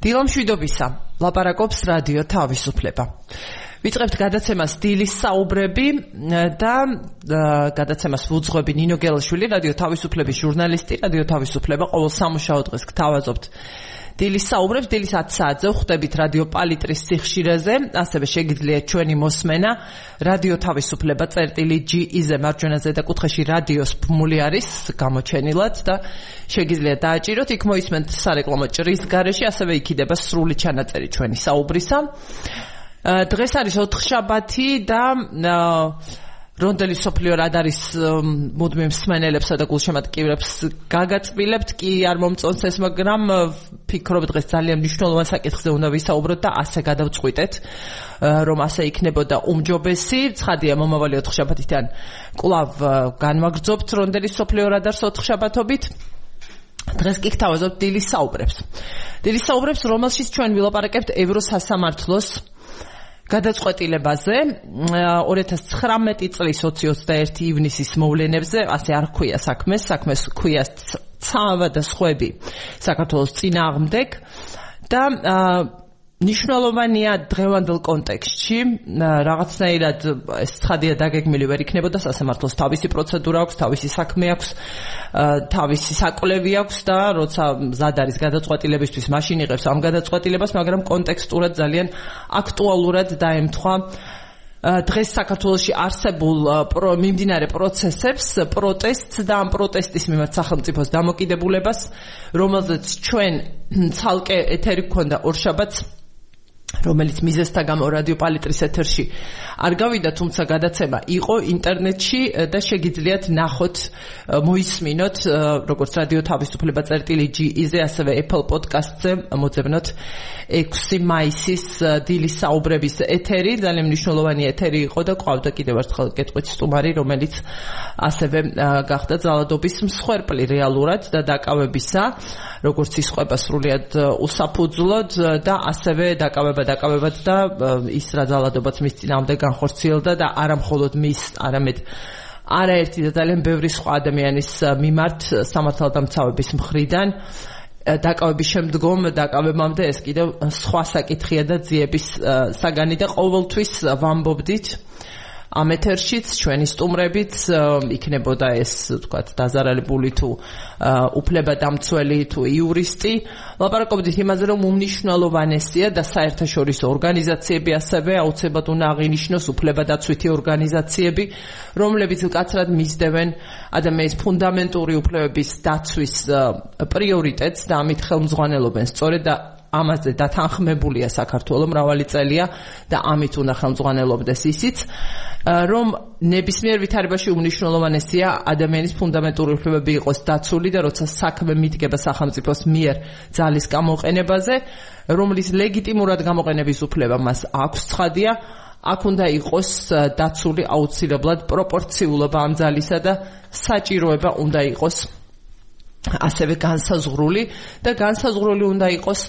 დილამშვიდობისა, ლაპარაკობს რადიო თავისუფლება. ვიწყებთ გადაცემას დილის საუბრები და გადაცემას ვუძღვები ნინო გელაშვილი, რადიო თავისუფლების ჟურნალისტი, რადიო თავისუფლება ყოველ სამუშაო დღეს გთავაზობთ დილის საუბრებს, დილის 10 საათზე ხვდებით რადიო პალიტრის სიხშირეზე, ასევე შეგიძლიათ ჩვენი მოსმენა რადიო თავისუფლება წერტილი.ge-ზე მარჯვენა ზედაკუთხეში რადიოს ბმული არის გამოჩენილად და შეგიძლიათ დააჭიროთ, იქ მოისმენთ სარეკლამო ჭრის გარეშე, ასევე იქიდება სრული ჩანაწერი ჩვენი საუბრისა. დღეს არის ოთხშაბათი და რონდელი სოფლიო რად არის მუდმივ მსმენელებსა და გულშემატკივრებს გაგაწმილებთ, კი არ მომწონს ეს, მაგრამ ფიქრობ დღეს ძალიან მნიშვნელოვან საკითხზე უნდა ვისაუბროთ და ასე გადავწყვიტეთ, რომ ასე იქნებოდა უმჯობესი. ცხადია, მომავალი ოთხშაბათიდან კვლავ განვაგრძობთ რონდელი სოფლიო რად არის ოთხშაბათობით. დღეს კი გთავაზობთ დილის საუბრებს. დილის საუბრებს, რომელშიც ჩვენ ვილაპარაკებთ ევროსასამართლოს გადაწყვეტილებაზე 2019 წლის 21 ივნისის მოვლენებზე, ასე არ ქვია საქმეს ქვია ცავა და სხვები საქართველოს წინააღმდეგ და მნიშვნელოვანია დღევანდელ კონტექსტში, რაღაცნაირად ეს ცხადია დაგეგმილი ვერ იქნებოდა, სასამართლოს თავისი პროცედურა აქვს, თავისი საქმე აქვს, თავისი საკვლევი აქვს და როცა მზად არის გადაწყვეტილებისთვის, მაშინ იღებს ამ გადაწყვეტილებას, მაგრამ კონტექსტურად ძალიან აქტუალურად დაემთხვა დღეს საქართველოში არსებულ მიმდინარე პროცესებს, პროტესტს და ამ პროტესტის მიმართ სახელმწიფოს დამოკიდებულებას, რომელზეც ჩვენ ცალკე ეთერი გქონდა ორშაბათს, რომელიც მიზეზთა გამო რადიო პალიტრის ეთერში არ გავიდა, თუმცა გადაცემა იყო ინტერნეტში და შეგიძლიათ ნახოთ, მოისმინოთ, როგორც რადიო თავისუფლება წერტილი.ge-ზე, ასევე Apple Podcast-ზე მოძებნოთ 6 მაისის დილის საუბრების ეთერი, ძალიან მნიშვნელოვანი ეთერი იყო და ყავდა კიდევ ერთხელ კეთყვით სტუმარი, რომელიც ასევე გახდა ძალადობის მსხვერპლი რეალურად და დაკავებისა, როგორც ისყვება სრულიად უსაფუძვლოდ და ასევე დაკავებად და ის რა ძალადობაც მის წინააღმდეგ განხორციელდა და არა მხოლოდ მის, არამედ არაერთი და ძალიან ბევრი სხვა ადამიანის მიმართ სამართალდამცავების მხრიდან დაკავების შემდგომ დაკავებამდე ეს კიდევ სხვა საკითხია და ძიების საგანი და ყოველთვის ვამბობდით ამ ეთერშიც ჩვენი სტუმრებით იქნებოდა ეს თქვათ დაზარალებული თუ უფლებადამცველი თუ იურისტი, ლაპარაკობდით იმაზე, რომ უმნიშვნელოვანესია და საერთაშორისო ორგანიზაციები ასევე აუცილებლად უნდა აღინიშნოს უფლებადაცვითი ორგანიზაციები, რომლებიც მკაცრად მისდევენ ადამიანის ფუნდამენტური უფლებების დაცვის პრიორიტეტს და ამით ხელმძღვანელობენ სწორედ და ამაზე დათანხმებულია საქართველო მრავალი წელია და ამით უნდა ხელმძღვანელობდეს ისიც, რომ ნებისმიერ ვითარებაში უმნიშვნელოვანესია ადამიანის ფუნდამენტური უფლებები იყოს დაცული და როცა საქმე მიდგება სახელმწიფოს მიერ ძალის გამოყენებაზე, რომლის ლეგიტიმურად გამოყენების უფლება მას აქვს, ცხადია, აქ უნდა იყოს დაცული აუცილებლად პროპორციულობა ამ ძალისა და საჭიროება უნდა იყოს ასევე განსაზღვრული და განსაზღვრული უნდა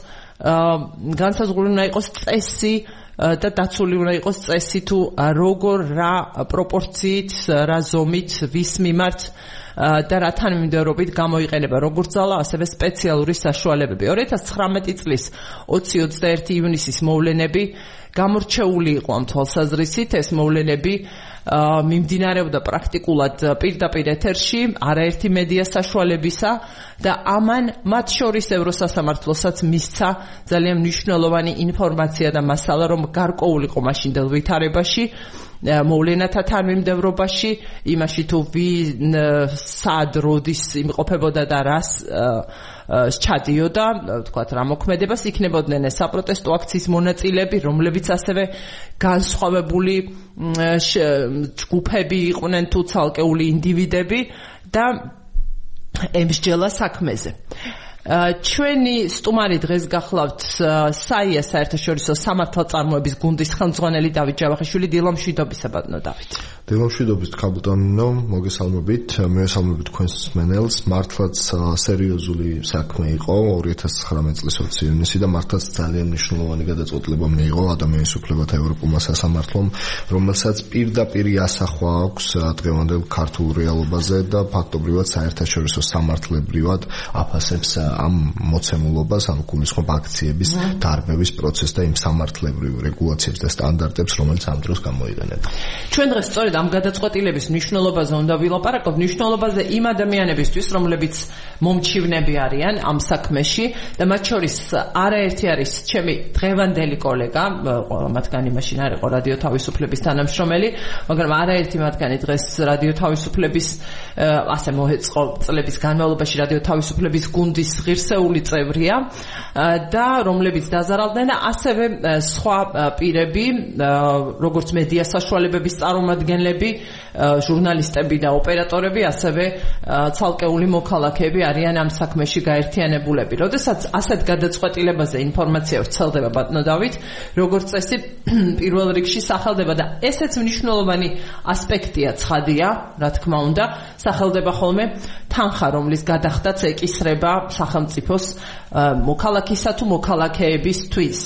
იყოს წესი და დაცული უნდა იყოს წესი თუ როგორ რა პროპორციით, რა ზომით, ვის მიმართ და რა თანმიმდევრობით გამოიყენება როგორც ძალა, ასევე სპეციალური საშუალებები. 2019 წლის 20-21 ივნისის მოვლენები გამორჩეული იყო ამ თვალსაზრისით, ეს მოვლენები მიმდინარეობდა პრაქტიკულად პირდაპირ ეთერში, არაერთი მედია საშუალებისა და ამან მათ შორის ევროსასამართლოსაც მისცა ძალიან მნიშვნელოვანი ინფორმაცია და მასალა, რომ გარკვეული იყო მაშინდელ ვითარებაში, მოვლენათა თანმიმდევრობაში, იმაში თუ ვინ სად როდის იმყოფებოდა და რას ჩადიოდა, თქვათ რა მოქმედებას იქნებოდნენ ეს საპროტესტო აქციის მონაწილეები, რომლებიც ასევე განსხვავებული ჯგუფები იყვნენ თუ ცალკეული ინდივიდები და ემსჯელა საქმეზე. ჩვენი სტუმარი დღეს გახლავთ საია საერთაშორისო სამართალწარმოების გუნდის ხელმძღვანელი დავით ჯავახიშვილი. დილამშვიდობისა, ბატონო დავით. დილამშვიდობით კაპიტანო, მოგესალმებით, მივესალმებით თქვენს მენელს, მართლაც სერიოზული საქმე იყო 2019 წლის 20 ივნისი და მართლაც ძალიან მნიშვნელოვანი გადაწყვეტილება მიიღო ადამიანის უფლებათა ევროპულმა სასამართლომ, რომელსაც პირდაპირ ასახვა აქვს დღევანდელ ქართულ რეალობაზე და ფაქტობრივად საერთაშორისო სამართლებრივად აფასებს ამ მოცემულობას, ამ გულისხმობ აქციების დარბევის პროცესს და იმ სამართლებრივ რეგულაციებს და სტანდარტებს, რომელიც ამ დროს გამოიყენება. ჩვენ დღეს სწორედ ამ გადაწყვეტილების მნიშვნელობაზე უნდა ვილაპარაკოთ, მნიშვნელობაზე იმ ადამიანებისთვის, რომლებიც მომჩივნები არიან ამ საქმეში და მათ შორის არაერთი არის ჩემი დღევანდელი კოლეგა, მათგანი მაშინ არ იყო რადიო თავისუფლების თანამშრომელი, მაგრამ არაერთი მათგანი დღეს რადიო თავისუფლების ასე მოეწყო წლების განმავლობაში რადიო თავისუფლების გუნდის ღირსეული წევრია და რომლებიც დაზარალდნენ, ასევე სხვა პირები, როგორც მედია საშუალებების წარმომადგენლები, ჟურნალისტები და ოპერატორები, ასევე ცალკეული მოქალაქეები არიან ამ საქმეში გაერთიანებულები. როდესაც ასეთ გადაწყვეტილებაზე ინფორმაცია ვრცელდება ბატონო დავით, როგორც წესი პირველ რიგში სახელდება და ესეც მნიშვნელოვანი ასპექტია, ცხადია, რა თქმა უნდა, სახელდება ხოლმე თანხა, რომლის გადახდაც ეკისრება სახელმწიფოს მოქალაქისა თუ მოქალაქეებისთვის.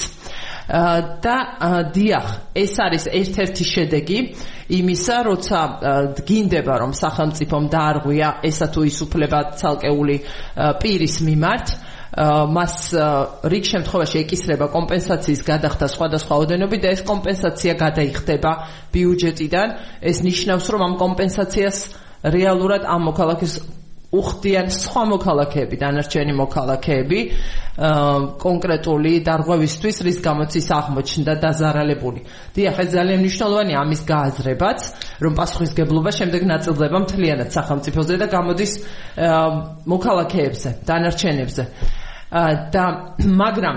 და დიახ, ეს არის ერთ-ერთი შედეგი იმისა, როცა დგინდება, რომ სახელმწიფომ დაარღვია ესა თუ ის უფლება ცალკეული პირის მიმართ, მას რიგ შემთხვევაში ეკისრება კომპენსაციის გადახდა სხვადასხვა ოდენობით და ეს კომპენსაცია გადაიხდება ბიუჯეტიდან. ეს ნიშნავს, რომ ამ კომპენსაციას რეალურად ამ მოქალაქეს უხდიან სხვა მოქალაქეები, დანარჩენი მოქალაქეები კონკრეტული დარღვევისთვის, რის გამოც ის აღმოჩნდა დაზარალებული. დიახ, ეს ძალიან მნიშვნელოვანია ამის გააზრებაც, რომ პასუხისგებლობა შემდეგ ნაწილდება მთლიანად სახელმწიფოზე და გამოდის მოქალაქეებზე, დანარჩენებზე. და მაგრამ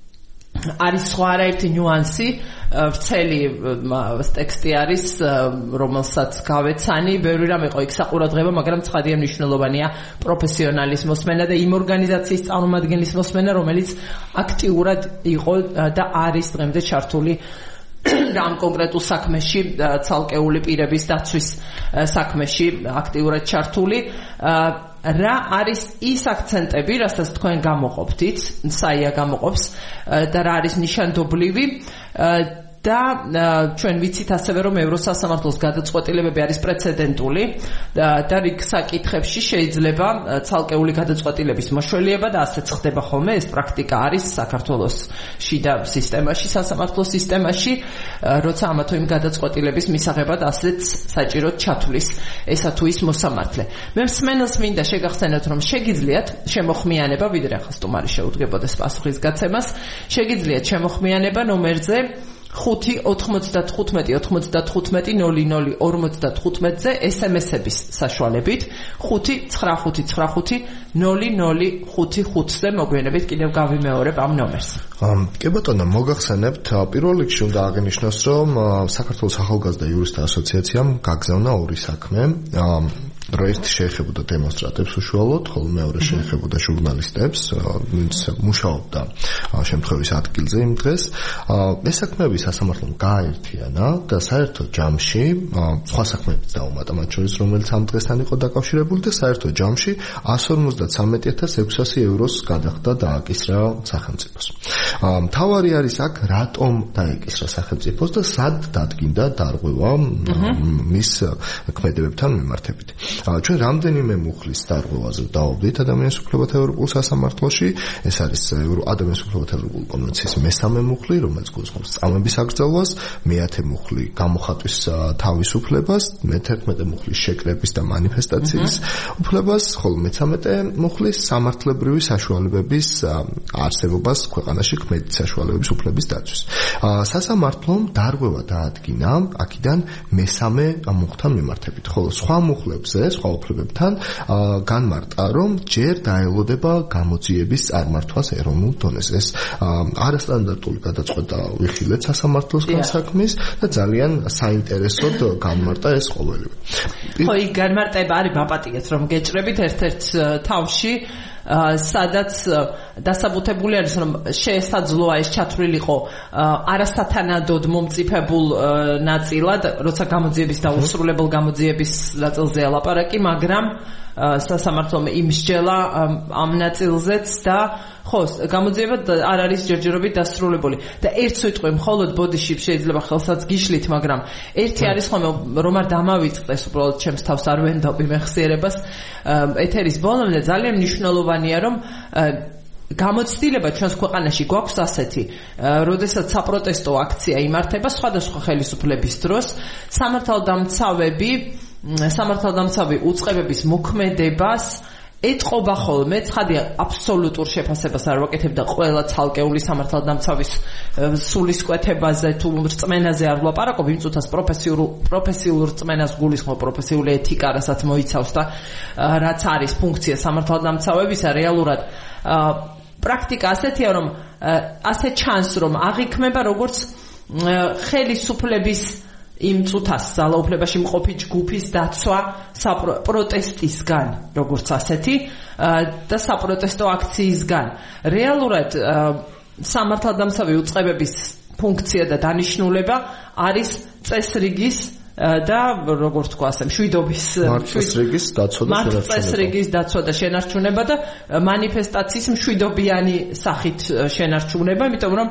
არის სხვა არაერთი ნიუანსი, ვრცელი ტექსტი არის, რომელსაც გავეცანი, ბევრი რამ იყო იქ საყურადღება, მაგრამ ცხადია მნიშვნელოვანია პროფესიონალის მოსმენა და იმ ორგანიზაციის წარმომადგენლის მოსმენა, რომელიც აქტიურად იყო და არის დღემდე ჩართული ამ კონკრეტულ საქმეში, ცალკეული პირების დაცვის საქმეში აქტიურად ჩართული. რა არის ის აქცენტები, რასაც თქვენ გამოყოფთ, საია გამოყოფს და რა არის ნიშანდობლივი და ჩვენ ვიცით ასევე, რომ ევროსასამართლოს გადაწყვეტილებები არის პრეცედენტული და რიგ საკითხებში შეიძლება ცალკეული გადაწყვეტილების მოშველიება და ასეც ხდება ხოლმე, ეს პრაქტიკა არის საქართველოს შიდა სისტემაში, სასამართლოს სისტემაში, როცა ამა თუ იმ გადაწყვეტილების მისაღებად ასეც საჭიროდ ჩათვლის ესა თუ ის მოსამართლე. მე მსმენელს მინდა შეგახსენოთ, რომ შეგიძლიათ შემოხმიანება, ვიდრე ახლა სტუმარი შეუდგებოდეს პასუხის გაცემას, შეგიძლიათ შემოხმიანება ნომერზე 5-95-95-00-55-ზე SMS-ების საშუალებით 5-95-95-00-55-ზე მოგვიანებით კიდევ გავიმეორებ ამ ნომერს. კი ბატონო, მოგახსენებთ, პირველ რიგში უნდა აღინიშნოს, რომ საქართველოს ახალგაზრდა იურისტთა ასოციაციამ გაგზავნა ორი საქმე. ერთი შეეხებოდა დემონსტრანტებს უშუალოდ, ხოლო მეორე შეეხებოდა ჟურნალისტებს, ვინც მუშაობდა შემთხვევის ადგილზე იმ დღეს. ეს საქმეები სასამართლომ გააერთიანა და საერთო ჯამში სხვა საქმეებიც დაუმატა, მათ შორის რომელიც ამ დღესთან იყო დაკავშირებული და საერთო ჯამში 153,600 ევროს გადახდა დააკისრა სახელმწიფოს. მთავარი არის აქ, რატომ დაეკისრა სახელმწიფოს და სად დადგინდა დარღვევა მის ქმედებებთან მიმართებით. ჩვენ რამდენიმე მუხლის დარღვევაზე დავობდით ადამიანის უფლებათა ევროპულ სასამართლოში. ეს არის ადამიანის უფლებათა ევროპული კონვენციის მესამე მუხლი, რომელიც გულისხმობს წამების აკრძალვას, მეათე მუხლი გამოხატვის თავისუფლებას, მე-11 მუხლი შეკრების და მანიფესტაციის უფლებას, ხოლო მე-13 მუხლი სამართლებრივი საშუალებების არსებობას ქვეყანაში ქმედით საშუალებების უფლების დაცვის. სასამართლომ დარღვევა დაადგინა აქედან მესამე მუხლთან მიმართებით, ხოლო სხვა მუხლებზე, სხვა უფლებებთან განმარტა, რომ ჯერ დაელოდება გამოძიების წარმართვას ეროვნულ დონეზე. ეს არასტანდარტული გადაწყვეტა ვიხილეთ სასამართლოსგან საქმის და ძალიან საინტერესოდ განმარტა ეს ყოველივე. ხო, იქ განმარტება არის ბაპატიეთ, რომ გეჭრებით ერთ-ერთ თავში სადაც დასაბუთებული არის რომ შესაძლოა ეს ჩათვლილიყო არასათანადოდ მომწიფებულ ნაწილად, როცა გამოძიების და უსრულებელ გამოძიების ნაწილზეა ლაპარაკი, მაგრამ სასამართლომ იმსჯელა ამ ნაწილზეც და ხო, გამოძიება არ არის ჯერჯერობით დასრულებული და ერთ სიტყვით მხოლოდ ბოდიში შეიძლება ხელსაც გიშლით, მაგრამ ერთი არის ხოლმე რომ არ დამავიწყდეს უბრალოდ ჩემს თავს არ ვენდობი მეხსიერებას ეთერის ბოლომდე ძალიან მნიშვნელოვანია რომ გამოცდილება ჩვენს ქვეყანაში გვაქვს ასეთი, როდესაც საპროტესტო აქცია იმართება სხვადასხვა ხელისუფლების დროს, სამართალდამცავი უწყებების მოქმედებას ეტყობა ხოლმე, ცხადია აბსოლუტურ შეფასებას არ ვაკეთებდა ყველა ცალკეული სამართალდამცავის სულისკვეთებაზე თუ რწმენაზე არ ვლაპარაკობ, იმ წუთას პროფესიულ რწმენას გულისხმობ, პროფესიული ეთიკა, რასაც მოიცავს და რაც არის ფუნქცია სამართალდამცავებისა, რეალურად პრაქტიკა ასეთია, რომ ასე ჩანს, რომ აღიქმება როგორც ხელისუფლების იმ წუთას ძალაუფლებაში მყოფი ჯგუფის დაცვა პროტესტისგან, როგორც ასეთი და საპროტესტო აქციისგან. რეალურად სამართალდამცავი უწყებების ფუნქცია და დანიშნულება არის წესრიგის და როგორც თქვა ასე მშვიდობის წესრიგის დაცვა და შენარჩუნება და მანიფესტაციის მშვიდობიანი სახით შენარჩუნება, იმიტომ რომ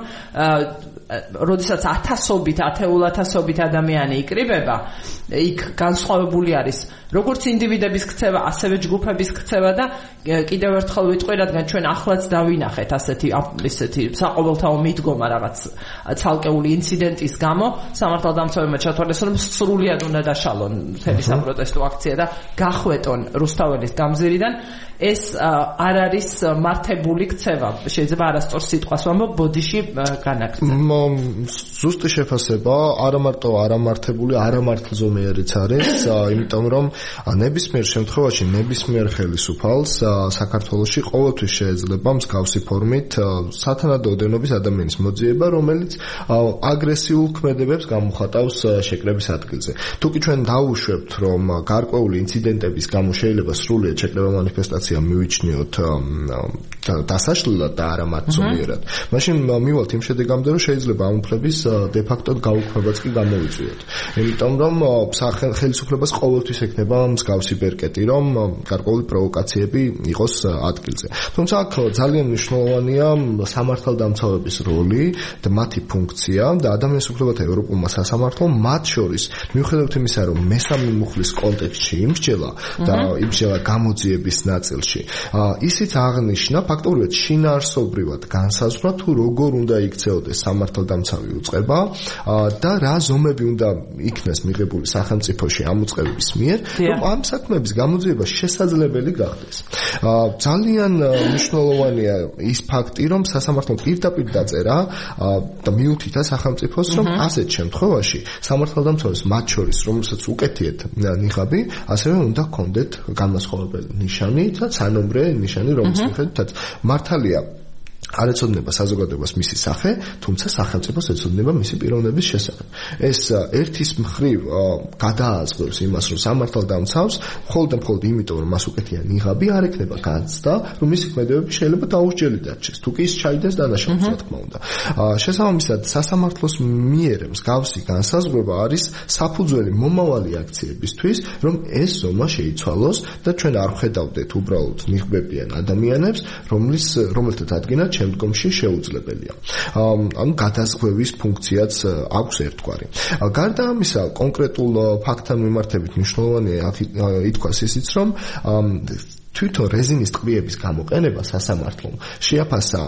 როდესაც ათეულათასობით ადამიანი იკრიბება, იქ განსხვავებული არის როგორც ინდივიდების ქცევა, ასევე ჯგუფების ქცევა და კიდევ ერთხელ ვიტყვი, რადგან ჩვენ ახლაც დავინახეთ ასეთი საყოველთაო მიდგომა რაღაც ცალკეული ინციდენტის გამო, სამართალდამცავებმა ჩათვალეს, რომ სრულიად უნდა დაშალონ მთელი საპროტესტო აქცია და გახვეტონ რუსთაველის გამზირიდან. ეს არ არის მართებული ქცევა, შეიძლება არასწორ სიტყვას ვამბობ, ბოდიში განაგრძელება. ზუსტი შეფასება, არა მარტო არამართებული, არამართლზომიერიც არის, იმიტომ რომ ნებისმიერ შემთხვევაში ნებისმიერ ხელისუფალს საქართველოში ყოველთვის შეიძლება მსგავსი ფორმით სათანადო ოდენობის ადამიანის მოძიება, რომელიც აგრესიულ ქმედებებს გამოხატავს შეკრების ადგილზე. თუკი ჩვენ დავუშვებთ, რომ გარკვეული ინციდენტების გამო შეიძლება სრულიად შეკრება მანიფესტაცია მივიჩნიოთ დასაშლელად და არა მართლმიერად, მაშინ მივალთ იმ შედეგამდე, რომ შეიძლება ამ უფლების დე-ფაქტოდ გაუქმებაც კი გამოვიწვიოთ. იმიტომ რომ ხელისუფლებას ყოველთვის ექნება მსგავსი ბერკეტი, რომ გარკვეული პროვოკაციები იყოს ადგილზე. თუმცა აქ ძალიან მნიშვნელოვანია სამართალდამცავების როლი და მათი ფუნქცია და ადამიანის უფლებათა ევროპულმა სასამართლომ მათ შორის მიუხედავად იმისა, რომ მესამე მუხლის კონტექსტში იმსჯელა და იმსჯელა გამოძიების ნაწილში, ისიც აღნიშნა ფაქტობრივად შინაარსობრივად განსაზღვრა თუ როგორ უნდა იქცეოდეს სამართალდამცავი უწყება და რა ზომები უნდა იქნეს მიღებული სახელმწიფოში ამ უწყებების მიერ, რომ ამ საქმეების გამოძიება შესაძლებელი გახდეს. ძალიან მნიშვნელოვანია ის ფაქტი, რომ სასამართლომ პირდაპირ დაწერა და მიუთითა სახელმწიფოს, რომ ასეთ შემთხვევაში სამართალდამცავებს მათ შორის, რომელსაც უკეთიეთ ნიღაბი, ასევე უნდა ჰქონდეთ განმასხვავებელი ნიშანი და სანომრე ნიშანი, რომლის მიხედვითაც მართალია არ ეცოდინება საზოგადოებას მისი სახე, თუმცა სახელმწიფოს ეცოდინება მისი პიროვნების შესახებ. ეს ერთის მხრივ გადააზღვრებს იმას, რომ სამართალდამცავს მხოლოდ იმიტომ, რომ მას უკეთია ნიღაბი, არ ექნება განცდა, რომ მისი ქმედებები შეიძლება დაუსჯელი დარჩეს, თუ კი ის ჩაიდეს დანაშაულს, რა თქმა უნდა. შესაბამისად, სასამართლოს მიერ მსგავსი განსაზღვრება არის საფუძველი მომავალი აქციებისთვის, რომ ეს ზომა შეიცვალოს და ჩვენ არ ვხედავდეთ უბრალოდ ნიღბებიან ადამიანებს, რომელთა დადგენა შემდგომში შეუძლებელია. ანუ გადაზღვევის ფუნქციაც აქვს ერთგვარი. გარდა ამისა, კონკრეტულ ფაქტთან მიმართებით მნიშვნელოვანია ითქვას ისიც, რომ თვითონ რეზინის ტყვიების გამოყენება სასამართლომ შეაფასა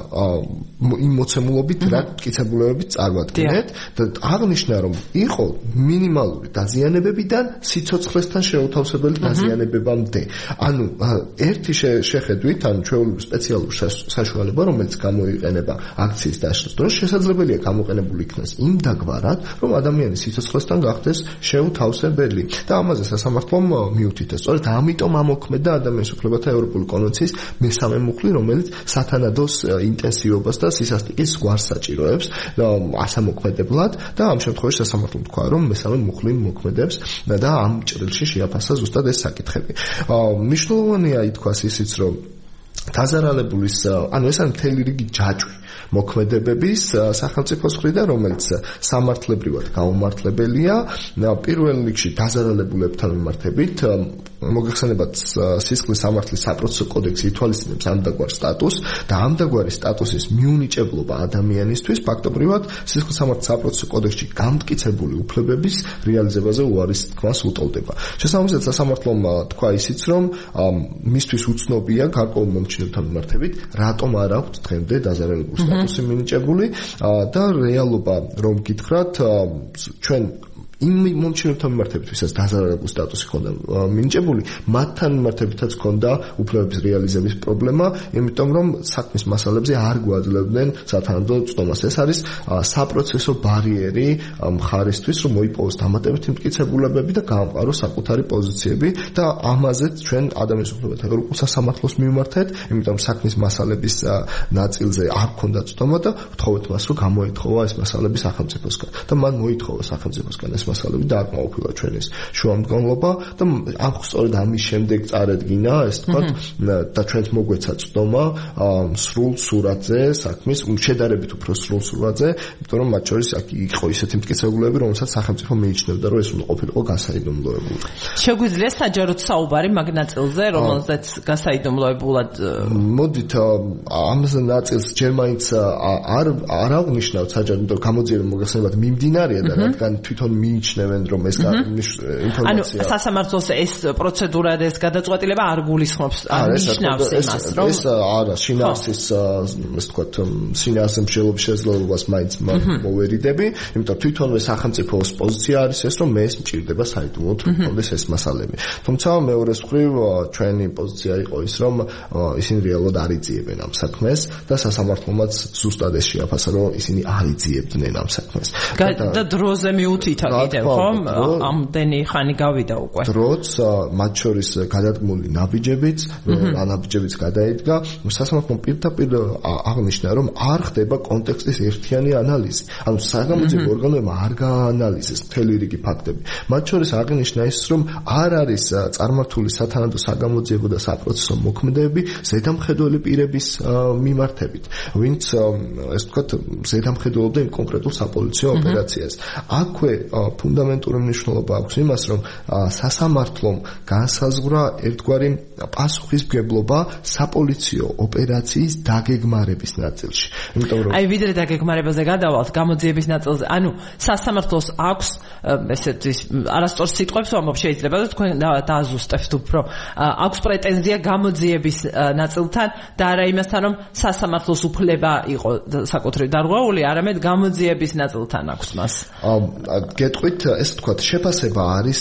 იმ მოცემულობით, რა მტკიცებულებებით წარმოადგენთ და აღნიშნა, რომ იყო მინიმალური დაზიანებებიდან სიცოცხლესთან შეუთავსებელი დაზიანებებამდე. ანუ ერთი შეხედვით, ანუ ჩვეულებრივ სპეციალური საშუალება, რომელიც გამოიყენება აქციის დაშლის დროს, შესაძლებელია გამოყენებული იქნას იმ დაგვარად, რომ ადამიანის სიცოცხლესთან გახდეს შეუთავსებელი. და ამაზე სასამართლომ მიუთითა. სწორედ ამიტომ ამოქმედა ადამიანის უფლებათა ევროპული კონვენციის მესამე მუხლი, რომელიც სათანადოს ინტენსივობას და სისასტიკის გვარს საჭიროებს ასამოქმედებლად და ამ შემთხვევაში სასამართლომ თქვა, რომ მესამე მუხლი მოქმედებს და ამ ჭრილში შეაფასა ზუსტად ეს საკითხები. მნიშვნელოვანია ითქვას ისიც, რომ დაზარალებულის ანუ ეს არის მთელი რიგი ჯაჭვი მოქმედებების სახელმწიფოს მხრიდან, რომელიც სამართლებრივად გაუმართლებელია. პირველ რიგში დაზარალებულებთან მიმართებით მოგეხსენებათ სისხლის სამართლის საპროცესო კოდექსი ითვალისწინებს ამდაგვარ სტატუსს და ამდაგვარი სტატუსის მიუნიჭებლობა ადამიანისთვის ფაქტობრივად სისხლის სამართლის საპროცესო კოდექსში გამტკიცებული უფლებების რეალიზებაზე უარის თქმას უტოლდება. შესაბამისად სასამართლომ თქვა ისიც, რომ მისთვის უცნობია გარკვეულ მომჩინებთან მიმართებით, რატომ არ აქვს დღემდე დაზარალებულის სტატუსი მინიჭებული და რეალობა რომ გითხრათ ჩვენ იმ მომჩინებთან მიმართებით, ვისაც დაზარალებულის სტატუსი ჰქონდა მინიჭებული, მათთან მიმართებითაც ჰქონდა უფლებების რეალიზების პრობლემა, იმიტომ რომ საქმის მასალებზე არ გვაძლევდნენ სათანადო წვდომას. ეს არის საპროცესო ბარიერი მხარისთვის, რომ მოიპოვოს დამატებითი მტკიცებულებები და გაამყაროს საკუთარი პოზიციები და ამაზეც ჩვენ ადამიანის უფლებათა ევროპულ სასამართლოს მივმართეთ, იმიტომ რომ საქმის მასალების ნაწილზე არ ჰქონდა წვდომა და ვთხოვეთ მას, რომ გამოეთხოვა ეს მასალები სახელმწიფოსგან და მან მოითხოვა სახელმწიფოსგან ეს მასალები და აკმაყოფილა ჩვენის შუამდგომლობა და სწორედ ამის შემდეგ წარედგინა ეს თქვა და ჩვენს მოგვეცა წვდომა სრულ სურათზე საქმის შედარებით უფრო სრულ სურათზე, იმიტომ რომ მათ შორის იყო ისეთი მტკიცებულებები, რომელსაც სახელმწიფო მიიჩნევდა, რომ ეს უნდა ყოფილიყო გასაიდუმლოებული. შეგვიძლია საჯაროდ საუბარი მაგ ნაწილზე, რომელზეც გასაიდუმლოებულად მოდით ამ ნაწილს ჯერ მაინც არ აღნიშნავთ საჯაროდ, იმიტომ რომ გამოძიება მოგეხსენებათ მიმდინარეა და რადგან თვითონ მიიჩნევენ რომ ეს ინფორმაცია ანუ სასამართლოს ეს პროცედურა და ეს გადაწყვეტილება არ გულისხმობს ნიშნავს იმას რომ ეს არა შინაარსის ეს თქვათ შინაარსის მსჯელობის შესაძლებლობას მაინც მოვერიდები, იმიტომ რომ თვითონვე სახელმწიფოს პოზიცია არის ეს რომ მე ეს მჭირდება საიდუმლოდ მქონდეს ეს მასალები. თუმცა მეორეს მხრივ ჩვენი პოზიცია იყო ის რომ ისინი რეალურად არ იძიებენ ამ საქმეს და სასამართლომაც ზუსტად ეს შეაფასა რომ ისინი არ იძიებდნენ ამ საქმეს. და დროზე მიუთითა კიდევ ხომ ამდენი ხანი გავიდა უკვე. დროც მათ შორის გადადგმული ნაბიჯებიც გადაედგა, სასამართლომ პირდაპირ აღნიშნა რომ არ ხდება კონტექსტის ერთიანი ანალიზი. ანუ საგამოძიებო ორგანოებმა არ გააანალიზეს მთელი რიგი ფაქტები. მათ შორის აღნიშნა ის რომ არ არის წარმართული სათანადო საგამოძიებო და საპროცესო მოქმედებები ზედამხედველი პირების მიმართებით, ვინც ეს ვთქვათ ზედამხედველობდა იმ კონკრეტულ საპოლიციო ოპერაციას. აქვე ფუნდამენტური მნიშვნელობა აქვს იმას, რომ სასამართლომ განსაზღვრა ერთგვარი პასუხისმგებლობა საპოლიციო ოპერაციის დაგეგმარების ნაწილში. იმიტომ რომ აი ვიდრე დაგეგმარებაზე გადავალთ გამოძიების ნაწილზე, ანუ სასამართლოს აქვს ესეთი არასწორ სიტყვებს ვამბობ, შეიძლება და თქვენ დააზუსტებთ უფრო. აქვს პრეტენზია გამოძიების ნაწილთან და არა იმასთან, რომ სასამართლოს უფლება იყო საკუთრივ დარღვეული, არამედ გამოძიების ნაწილთან აქვს მას. გეტყვით ეს თქვათ შეფასება არის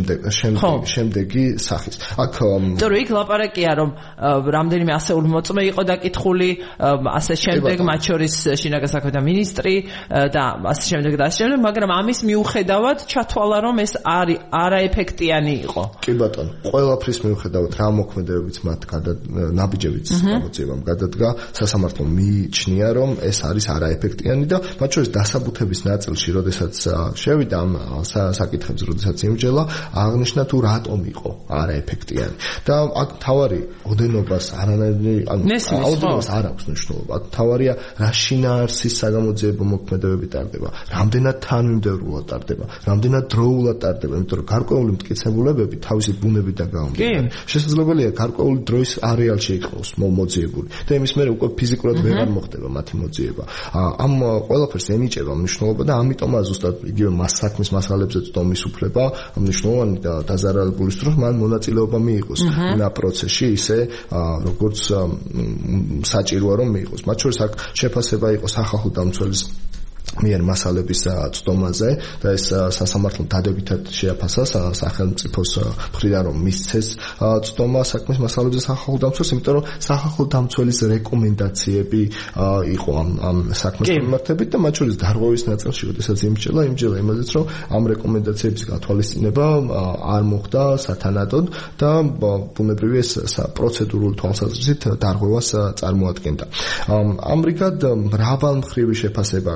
შემდეგი სახის. აქ იმიტომ იქ ლაპარაკია რომ რამდენიმე ასეული მოწმე იყო დაკითხული, ასე შემდეგ მათ შორის შინაგან საქმეთა მინისტრი და ასე შემდეგ და ასე შემდეგ, მაგრამ ამის მიუხედავად ჩათვალა რომ ეს არაეფექტიანი იყო. კი ბატონო, ყველაფრის მიუხედავად რა მოქმედებებიც მათ ნაბიჯებიც გამოძიებამ გადადგა, სასამართლომ მიიჩნია რომ ეს არის არაეფექტიანი და მათ შორის დასაბუთების ნაწილში, როდესაც შევიდა ამ საკითხებზე, როდესაც იმჯელა აღნიშნა თუ რატომ იყო არაეფექტიანი. და აქ თავარი ოდენობას ოდენობას არ აქვს მნიშვნელობა. თავარია რა შინაარსის საგამოძიებო მოქმედებები ტარდება, რამდენად თანმიმდევრულად ტარდება, რამდენად დროულად ტარდება, იმიტომ რომ გარკვეული მტკიცებულებები თავისი ბუნებიდან გამომდინარე. შესაძლებელია გარკვეული დროის არეალში იყოს მოძიებული და იმის მერე უკვე ფიზიკურად ვეღარ მოხდება მათი მოძიება. ამ ყველაფერს ენიჭება მნიშვნელობა და ამიტომაა ზუსტად იგივე საქმის მასალებზე წვდომის უფლება მნიშვნელოვანი და დაზარალებულის დროს მან მონაწილეობა მიიღოს იმ პროცესში ისე როგორც საჭიროა რომ მიიღოს. მათ შორის აქ შეფასება იყო სახალხო დამცველის მიერ მასალების წვდომაზე და ეს სასამართლომ დადებითად შეაფასა სახელმწიფოს მხრიდან რომ მისცეს წვდომა საქმის მასალებზე სახალხო დამცველს, იმიტომ რომ სახალხო დამცველის რეკომენდაციები იყო ამ საქმის მიმართებით და მათ შორის დარღვევის ნაწილში, როდესაც იმჯელა იმაზეც რომ ამ რეკომენდაციების გათვალისწინება არ მოხდა სათანადოდ და ბუნებრივი ეს პროცედურული თვალსაზრისით დარღვევას წარმოადგენდა. ამრიგად მრავალმხრივი შეფასება აქვს სასამართლომ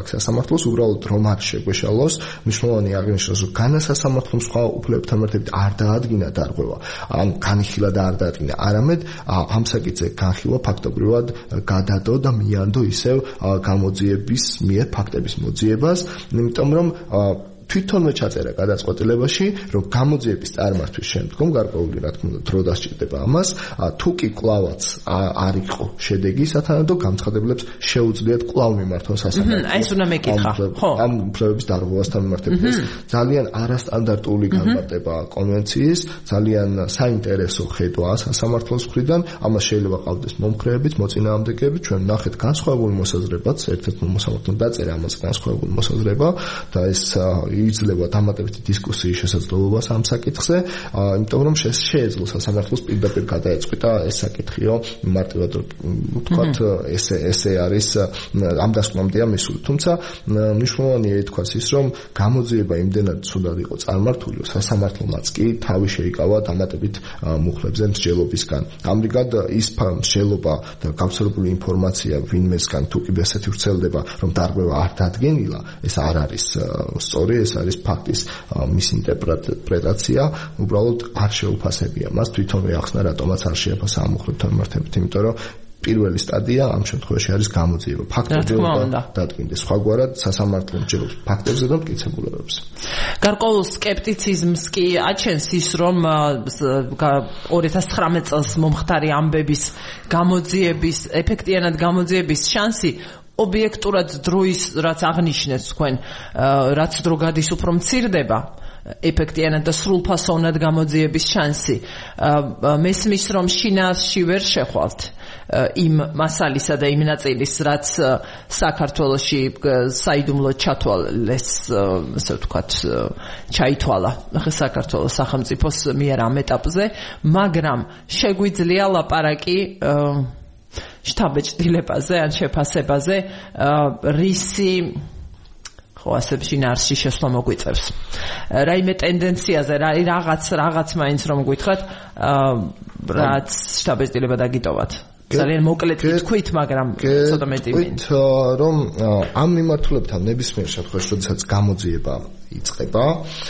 სასამართლოს უბრალოდ რომ არ შეგვეშალოს, მნიშვნელოვანი აღნიშნოს, რომ განსასამართლომ სხვა უფლებებთან მართებით არ დაადგინა დარღვევა, ან განიხილა და არ დაადგინა, არამედ ამ საკითხზე განხილვა ფაქტობრივად გადადო და მიანდო ისევ გამოძიების მიერ ფაქტების მოძიებას, იმიტომ რომ თვითონვე ჩაწერა გადაწყვეტილებაში, რომ გამოძიების წარმართვის შემდგომ გარკვეული რა თქმა უნდა დრო დასჭირდება ამას, თუ კი კვლავაც არ იყო შედეგი სათანადო გამცხადებლებს შეუძლიათ კვლავ მიმართონ სასამართლოს. აი ეს უნდა მეკითხა. ხო. ამ უფლებების დარღვევასთან მიმართებით ეს ძალიან არასტანდარტული განმარტება კონვენციის, ძალიან საინტერესო ხედვა სასამართლოს მხრიდან, ამას შეიძლება ყავდეს მომხრეებიც, მოწინააღმდეგეებიც, ჩვენ ნახეთ განსხვავებული მოსაზრებაც, ერთ-ერთ მოსამართლომ დაწერა ამას განსხვავებული მოსაზრება და ეს იძლევა დამატებითი დისკუსიის შესაძლებლობას ამ საკითხზე, იმიტომ რომ შეეძლო სასამართლოს პირდაპირ გადაეწყვიტა ეს საკითხიო მარტივად ვთქვათ, ესე არის ამ დასკვნამდეა მისული. თუმცა მნიშვნელოვანია ითქვას ის, რომ გამოძიება იმდენად ცუდად იყო წარმართული, სასამართლომაც კი თავი შეიკავა დამატებით მუხლებზე მსჯელობისგან. ამრიგად ის მსჯელობა და გავრცელებული ინფორმაცია ვინმესგან თუ კი ესეთი ვრცელდება, რომ დარღვევა არ დადგენილა, ეს არ არის სწორი, ეს არის ფაქტის მისინტერპრეტაცია, უბრალოდ არ შეუფასებია მას, თვითონვე ახსნა რატომაც არ შეაფასა ამ მუხლებთან მიმართებით, იმიტომ რომ პირველი სტადია ამ შემთხვევაში არის გამოძიება. ფაქტები უნდა დადგინდეს. სხვაგვარად სასამართლო მჯერობს ფაქტებზე და მტკიცებულებებზე. გარკვეულ სკეპტიციზმს კი აჩენს ის, რომ 2019 წელს მომხდარი ამბების გამოძიების, ეფექტიანად გამოძიების შანსი ობიექტურად დროის, რაც აღნიშნეთ თქვენ, რაც დრო გადის უფრო მცირდება, ეფექტიანად და სრულფასოვნად გამოძიების შანსი. მესმის, რომ შინაარსში ვერ შეხვალთ იმ მასალისა და იმ ნაწილის, რაც საქართველოში საიდუმლოდ ჩათვალეს, ასე ვთქვათ, ჩაითვალა საქართველოს სახელმწიფოს მიერ ამ ეტაპზე, მაგრამ შეგვიძლია ლაპარაკი შთაბეჭდილებაზე ან შეფასებაზე, რისი ასე შინაარსში შესვლა მოგვიწევს. რაიმე ტენდენციაზე, რაღაც მაინც რომ გითხრათ, რაც შთაბეჭდილება დაგიტოვათ. ძალიან მოკლედ თქვით, მაგრამ ცოტა მეტი მინდა. რომ ამ მიმართულებთან ნებისმიერ შემთხვევაში, როდესაც გამოძიება იწყება,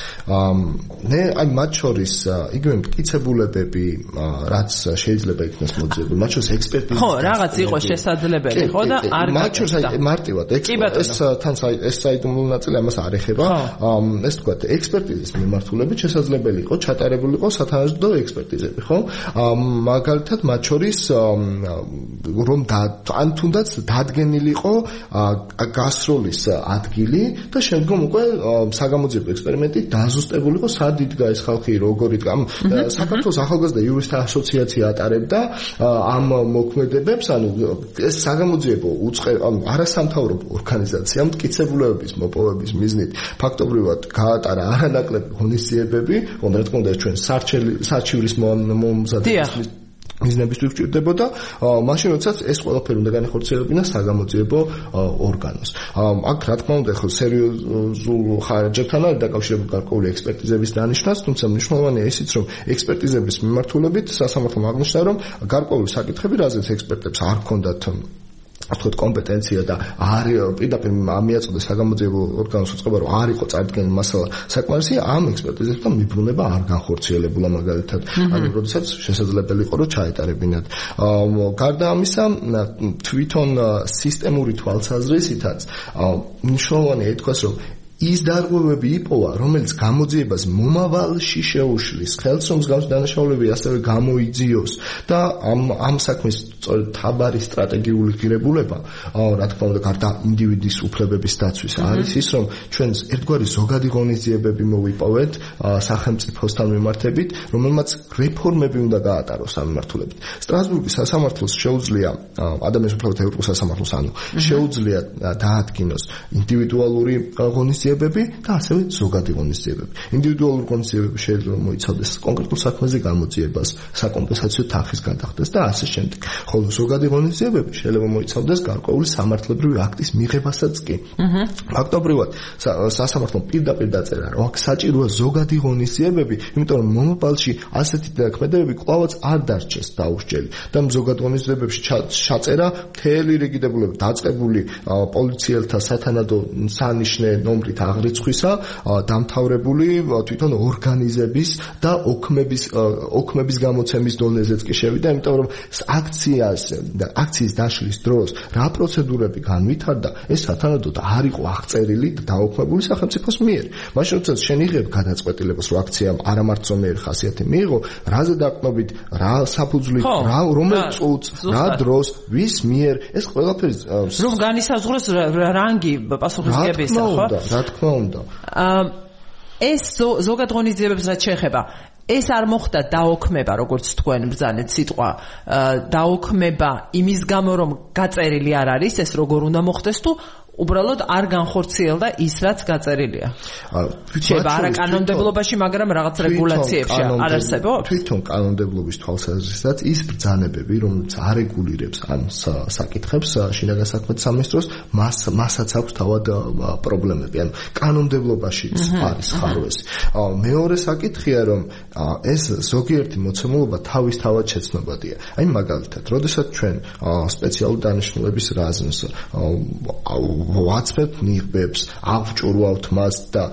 აი მათ შორის იგივე მტკიცებულებები, რაც შეიძლება იქნას მოძიებული, მათ შორის ექსპერტიზა. ხო, რაღაც იყო შესაძლებელი, ხო და არ მათ შორის მარტივად ეს თან ეს საიდუმლო ნაწილი ამას არ ეხება. ეს თქვა ექსპერტიზის მიმართულებით შესაძლებელი იყო ჩატარებული იყო სათანადო ექსპერტიზები, ხო? მაგალითად მათ შორის რომ ან თუნდაც დადგენილიყო გასროლის ადგილი და შემდგომ უკვე საგამოძიებო ექსპერიმენტი დაზუსტებულიყო, სად იდგა ეს ხალხი, როგორ იდგა. საქართველოს ახალგაზრდა იურისტთა ასოციაცია ატარებდა ამ მოქმედებებს, ანუ ეს საგამოძიებო არასამთავრობო ორგანიზაცია მტკიცებულებების მოპოვების მიზნით ფაქტობრივად გაატარა არანაკლები ღონისძიებები, რა თქმა უნდა ჩვენ საარჩივრის მომზადების მიზნებისთვის გვჭირდებოდა, მაშინ როდესაც ეს ყველაფერი უნდა განახორციელებინა საგამოძიებო ორგანოს. აქ რა თქმა უნდა ხო სერიოზულ ხარჯებთან არის დაკავშირებული გარკვეული ექსპერტიზების დანიშნვაც, თუმცა მნიშვნელოვანია ისიც, რომ ექსპერტიზების მიმართულებით სასამართლომ აღნიშნა, რომ გარკვეული საკითხები, რაზეც ექსპერტებს არ ჰქონდათ ვთქვათ კომპეტენცია და არ პირდაპირ მიაწოდა საგამოძიებო ორგანოს უწყება, რომ არ იყო წარდგენილი მასალა საკმარისი, ამ ექსპერტიზებთან მიბრუნება არ განხორციელებულა მაგალითად, ანუ როდესაც შესაძლებელი იყო რომ ჩაეტარებინათ. გარდა ამისა, თვითონ სისტემური თვალსაზრისითაც მნიშვნელოვანია ითქვას, რომ ის დარღვევები იპოვა, რომელიც გამოძიებას მომავალში შეუშლის, ხელს რომ მსგავსი დანაშაულები ასევე გამოიძიოს და ამ საქმის თაბარი სტრატეგიული ღირებულება, რა თქმა უნდა, გარდა ინდივიდის უფლებების დაცვის, არის ის, რომ ჩვენ ერთგვარი ზოგადი ღონისძიებები მოვიპოვეთ სახელმწიფოსთან მიმართებით, რომელმაც რეფორმები უნდა გაატაროს ამ მიმართულებით. სტრასბურგის სასამართლოს შეუძლია ადამიანის უფლებათა ევროპულ სასამართლოს, ანუ შეუძლია დაადგინოს ინდივიდუალური ღონისძიებები ღონისძიებები და ასევე ზოგადი ღონისძიებები. ინდივიდუალური ღონისძიებები შეიძლება მოიცავდეს კონკრეტულ საქმეზე გამოძიებას, საკომპენსაციო თანხის გადახდას და ასე შემდეგ. ხოლო ზოგადი ღონისძიებები შეიძლება მოიცავდეს გარკვეული სამართლებრივი აქტის მიღებასაც კი. ფაქტობრივად სასამართლომ პირდაპირ დაწერა, რომ აქ საჭიროა ზოგადი ღონისძიებები, იმიტომ რომ მომავალში ასეთი ქმედებები კვლავაც არ დარჩეს დაუსჯელი და ზოგად ღონისძიებებში ჩაწერა მთელი რიგი დებულება დაწყებული პოლიციელთა სათანადო სანიშნე ნომრით აღრიცხვისა, დამთავრებული თვითონ ორგანიზების და ოქმების გამოცემის დონეზეც კი შევიდა, იმიტომ რომ აქციის დაშლის დროს რა პროცედურები განვითარდა, ეს სათანადოდ არ იყო აღწერილი და დაუქმებული სახელმწიფოს მიერ. მაშინ როდესაც შენ იღებ გადაწყვეტილებას, რომ აქციამ არამართლმიერი ხასიათი მიიღო, რაზე დაყნობით, რა საფუძვლით, რომელ წუთს, რა დროს, ვის მიერ, ეს ყველაფერი რომ განისაზღვროს რანგი პასუხისმგებისა, ხო? რა თქმა უნდა. ეს ზოგად ღონისძიებებს რაც შეეხება, ეს არ მოხდა დაოქმება, როგორც თქვენ ბრძანეთ სიტყვა, დაოქმება იმის გამო, რომ გაწერილი არ არის, ეს როგორ უნდა მოხდეს თუ უბრალოდ არ განხორციელდა ის, რაც გაწერილია. შეიძლება არა კანონმდებლობაში, მაგრამ რაღაც რეგულაციებში არ არსებობს? თვითონ კანონმდებლობის თვალსაზრისით ის ბრძანებები, რომელიც არეგულირებს ამ საკითხებს შინაგან საქმეთა სამინისტროს, მასაც აქვს თავად პრობლემები. ანუ კანონმდებლობაშიც არის ხარვესი. მეორე საკითხია, რომ ეს ზოგიერთი მოცემულობა თავისთავად შეცნობადია. აი მაგალითად, როდესაც ჩვენ სპეციალური დანიშნულების რაზმს ვაცმებთ ნიღბებს, აღვჭურვავთ მას და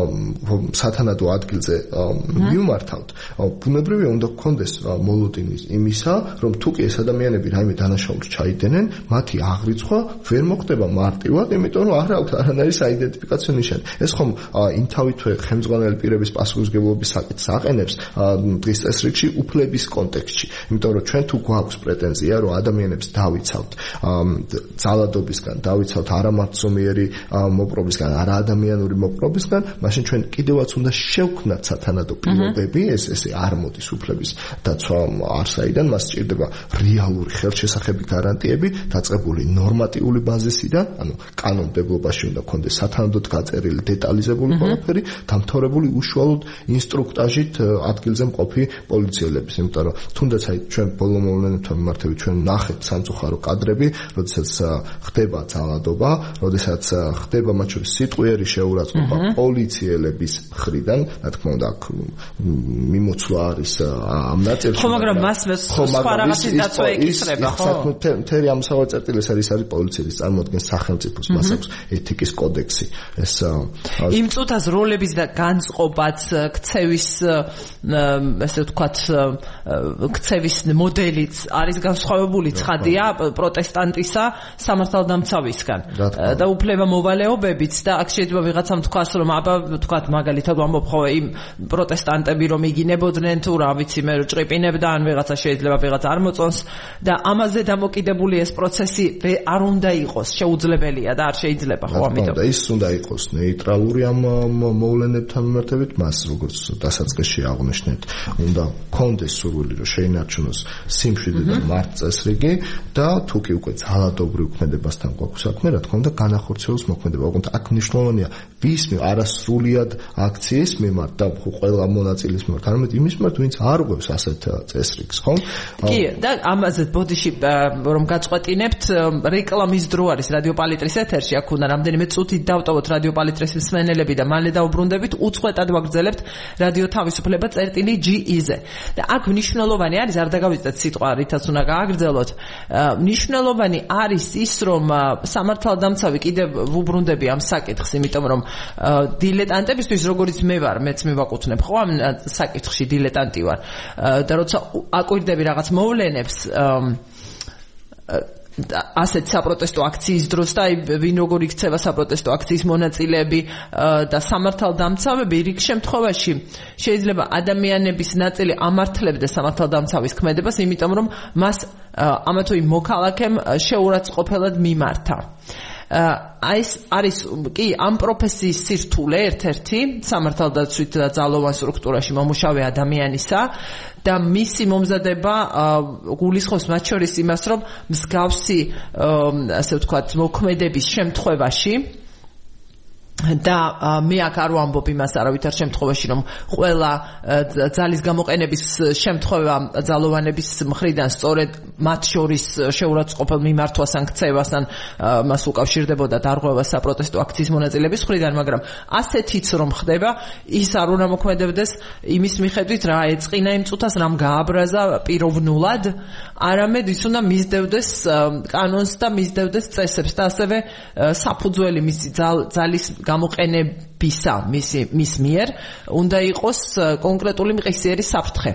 სათანადო ადგილზე მივმართავთ, ბუნებრივია უნდა გქონდეს მოლოდინი იმისა, რომ თუ კი ეს ადამიანები რაიმე დანაშაულს ჩაიდენენ, მათი აღრიცხვა ვერ მოხდება მარტივად, იმიტომ რომ არ აქვს არანაირი საიდენტიფიკაციო ნიშანი. ეს ხომ იმთავითვე ხელმძღვანელი პირების პასუხისმგებლობის საკითხს აყენებს დღის წესრიგში უფლების კონტექსტში, იმიტომ რომ ჩვენ თუ გვაქვს პრეტენზია, რომ ადამიანებს დავიცავთ ძალადობისგან, დავიცავთ არამართლმიერი მოპყრობისგან, არაადამიანური მოპყრობისგან, მაშინ ჩვენ კიდევაც უნდა შევქმნათ სათანადო პირობები, ესე არ მოდის უფლების დაცვა არსაიდან, მას სჭირდება რეალური ხელშესახები გარანტიები, დაწყებული ნორმატიული ბაზისიდან, ანუ კანონმდებლობაში უნდა გქონდეს სათანადოდ გაწერილი დეტალიზებული ყველაფერი, დამთავრებული უშუალოდ ინსტრუქტაჟით ადგილზე მყოფი პოლიციელების, იმიტომ რომ თუნდაც აი ჩვენ ბოლო მოვლენებთან მიმართებით ჩვენ ნახეთ სამწუხარო კადრები, როდესაც ხდება ძალადობა, როდესაც ხდება მათ შორის სიტყვიერი შეურაცხყოფა პოლიციელების მხრიდან, რა თქმა უნდა, მიმოცვლა არის ამ ნაწილში. ხო, მაგრამ მას სხვა რაღაცის დაცვა ეკისრება, ხო? მთელი ამ სავალწერტილეს არის პოლიციის წარმოადგენს სახელმწიფოს, მას აქვს ეთიკის კოდექსი. ეს იმ წუთას როლების და განწყობაც ქცევის ესე ვთქვათ, ქცევის მოდელიც არის განსხვავებული, ცხადია, პროტესტანტისა სამართალდამცავისგან. და უფლება მოვალეობებიც და აქ შეიძლება ვიღაცამ თქვას, რომ აბა ვთქვათ მაგალითად ვამბობ ხო იმ პროტესტანტები რომ იგინებოდნენ თუ რა ვიცი მე ჭრიპინებდა ან ვიღაცა შეიძლება ვიღაცა არ მოწონს და ამაზე დამოკიდებული ეს პროცესი არ უნდა იყოს, შეუძლებელია და არ შეიძლება ხო ამიტომ. და ის უნდა იყოს ნეიტრალური ამ მოვლენებთან მიმართებით, მას როგორც დასაწყისში აღნიშნეთ, უნდა გქონდეს სურვილი რომ შეინარჩუნოს სიმშვიდე და მართლწესრიგი და თუ კი უკვე ძალადობრივ ქმედებასთან გვაქვს საქმე, რა თქმა უნდა განახორციელოს მოქმედება. ოღონდ აქ მნიშვნელოვანია ვის არასრულიად აქციის მიმართ და ყველა მონაწილის მიმართ, არამედ იმის მიმართ, ვინც არ ყვევს ასეთ წესრიგს, ხო? კი, და ამაზე ბოდიში რომ გაწყვეტინებთ, რეკლამის დრო არის რადიო პალიტრის ეთერში, აქ უნდა რამდენიმე წუთი დავტოვოთ რადიო პალიტრის მსმენელები და მალე დავუბრუნდებით, უწყვეტად ვაგრძელებთ რადიო თავისუფლება GE-ზე. და აქ მნიშვნელოვანი არის, არ დაგავიწყდეთ სიტყვა, რითაც უნდა გააგრძელოთ. მნიშვნელოვანი არის ის, რომ სამართალდამცავი კიდევ ვუბრუნდები ამ საკითხს, იმიტომ რომ დილეტანტებისთვის, როგორც მე ვარ, მეც მივაკუთვნებ ხო ამ საკითხში დილეტანტი ვარ. და როცა აკვირდები რაღაც მოვლენებს ასეთ საპროტესტო აქციის დროს და ვინ როგორ იქცევა საპროტესტო აქციის მონაწილეები და სამართალდამცავები, რიგ შემთხვევაში შეიძლება ადამიანების ნაწილი ამართლებდა სამართალდამცავის ქმედებას, იმიტომ რომ მას ამა თუ იმ მოქალაქემ შეურაცხყოფელად მიმართა. ეს არის კი ამ პროფესიის სირთულე ერთ-ერთი სამართალდაცვით და ძალოვან სტრუქტურაში მომუშავე ადამიანისა და მისი მომზადება გულისხმობს მათ შორის იმას, რომ მსგავსი ასე ვთქვათ მოქმედების შემთხვევაში და მე აქ არ ვამბობ იმას არავითარ შემთხვევაში რომ ყველა ძალის გამოყენების შემთხვევა ძალოვანების მხრიდან სწორედ მათ შორის შეურაცხყოფელ მიმართვასთან ქცევასთან მას უკავშირდებოდა დარღვევა საპროტესტო აქციის მონაწილეების მხრიდან, მაგრამ ასეთიც რომ ხდება, ის არ უნდა მოქმედებდეს იმის მიხედვით რა ეწყინა იმ წუთას, რამ გააბრაზა პიროვნულად, არამედ ის უნდა მისდევდეს კანონს და მისდევდეს წესებს და ასევე საფუძველი მისი ძალის გამოყენებისა მის მიერ უნდა იყოს კონკრეტული მყისიერი საფრთხე.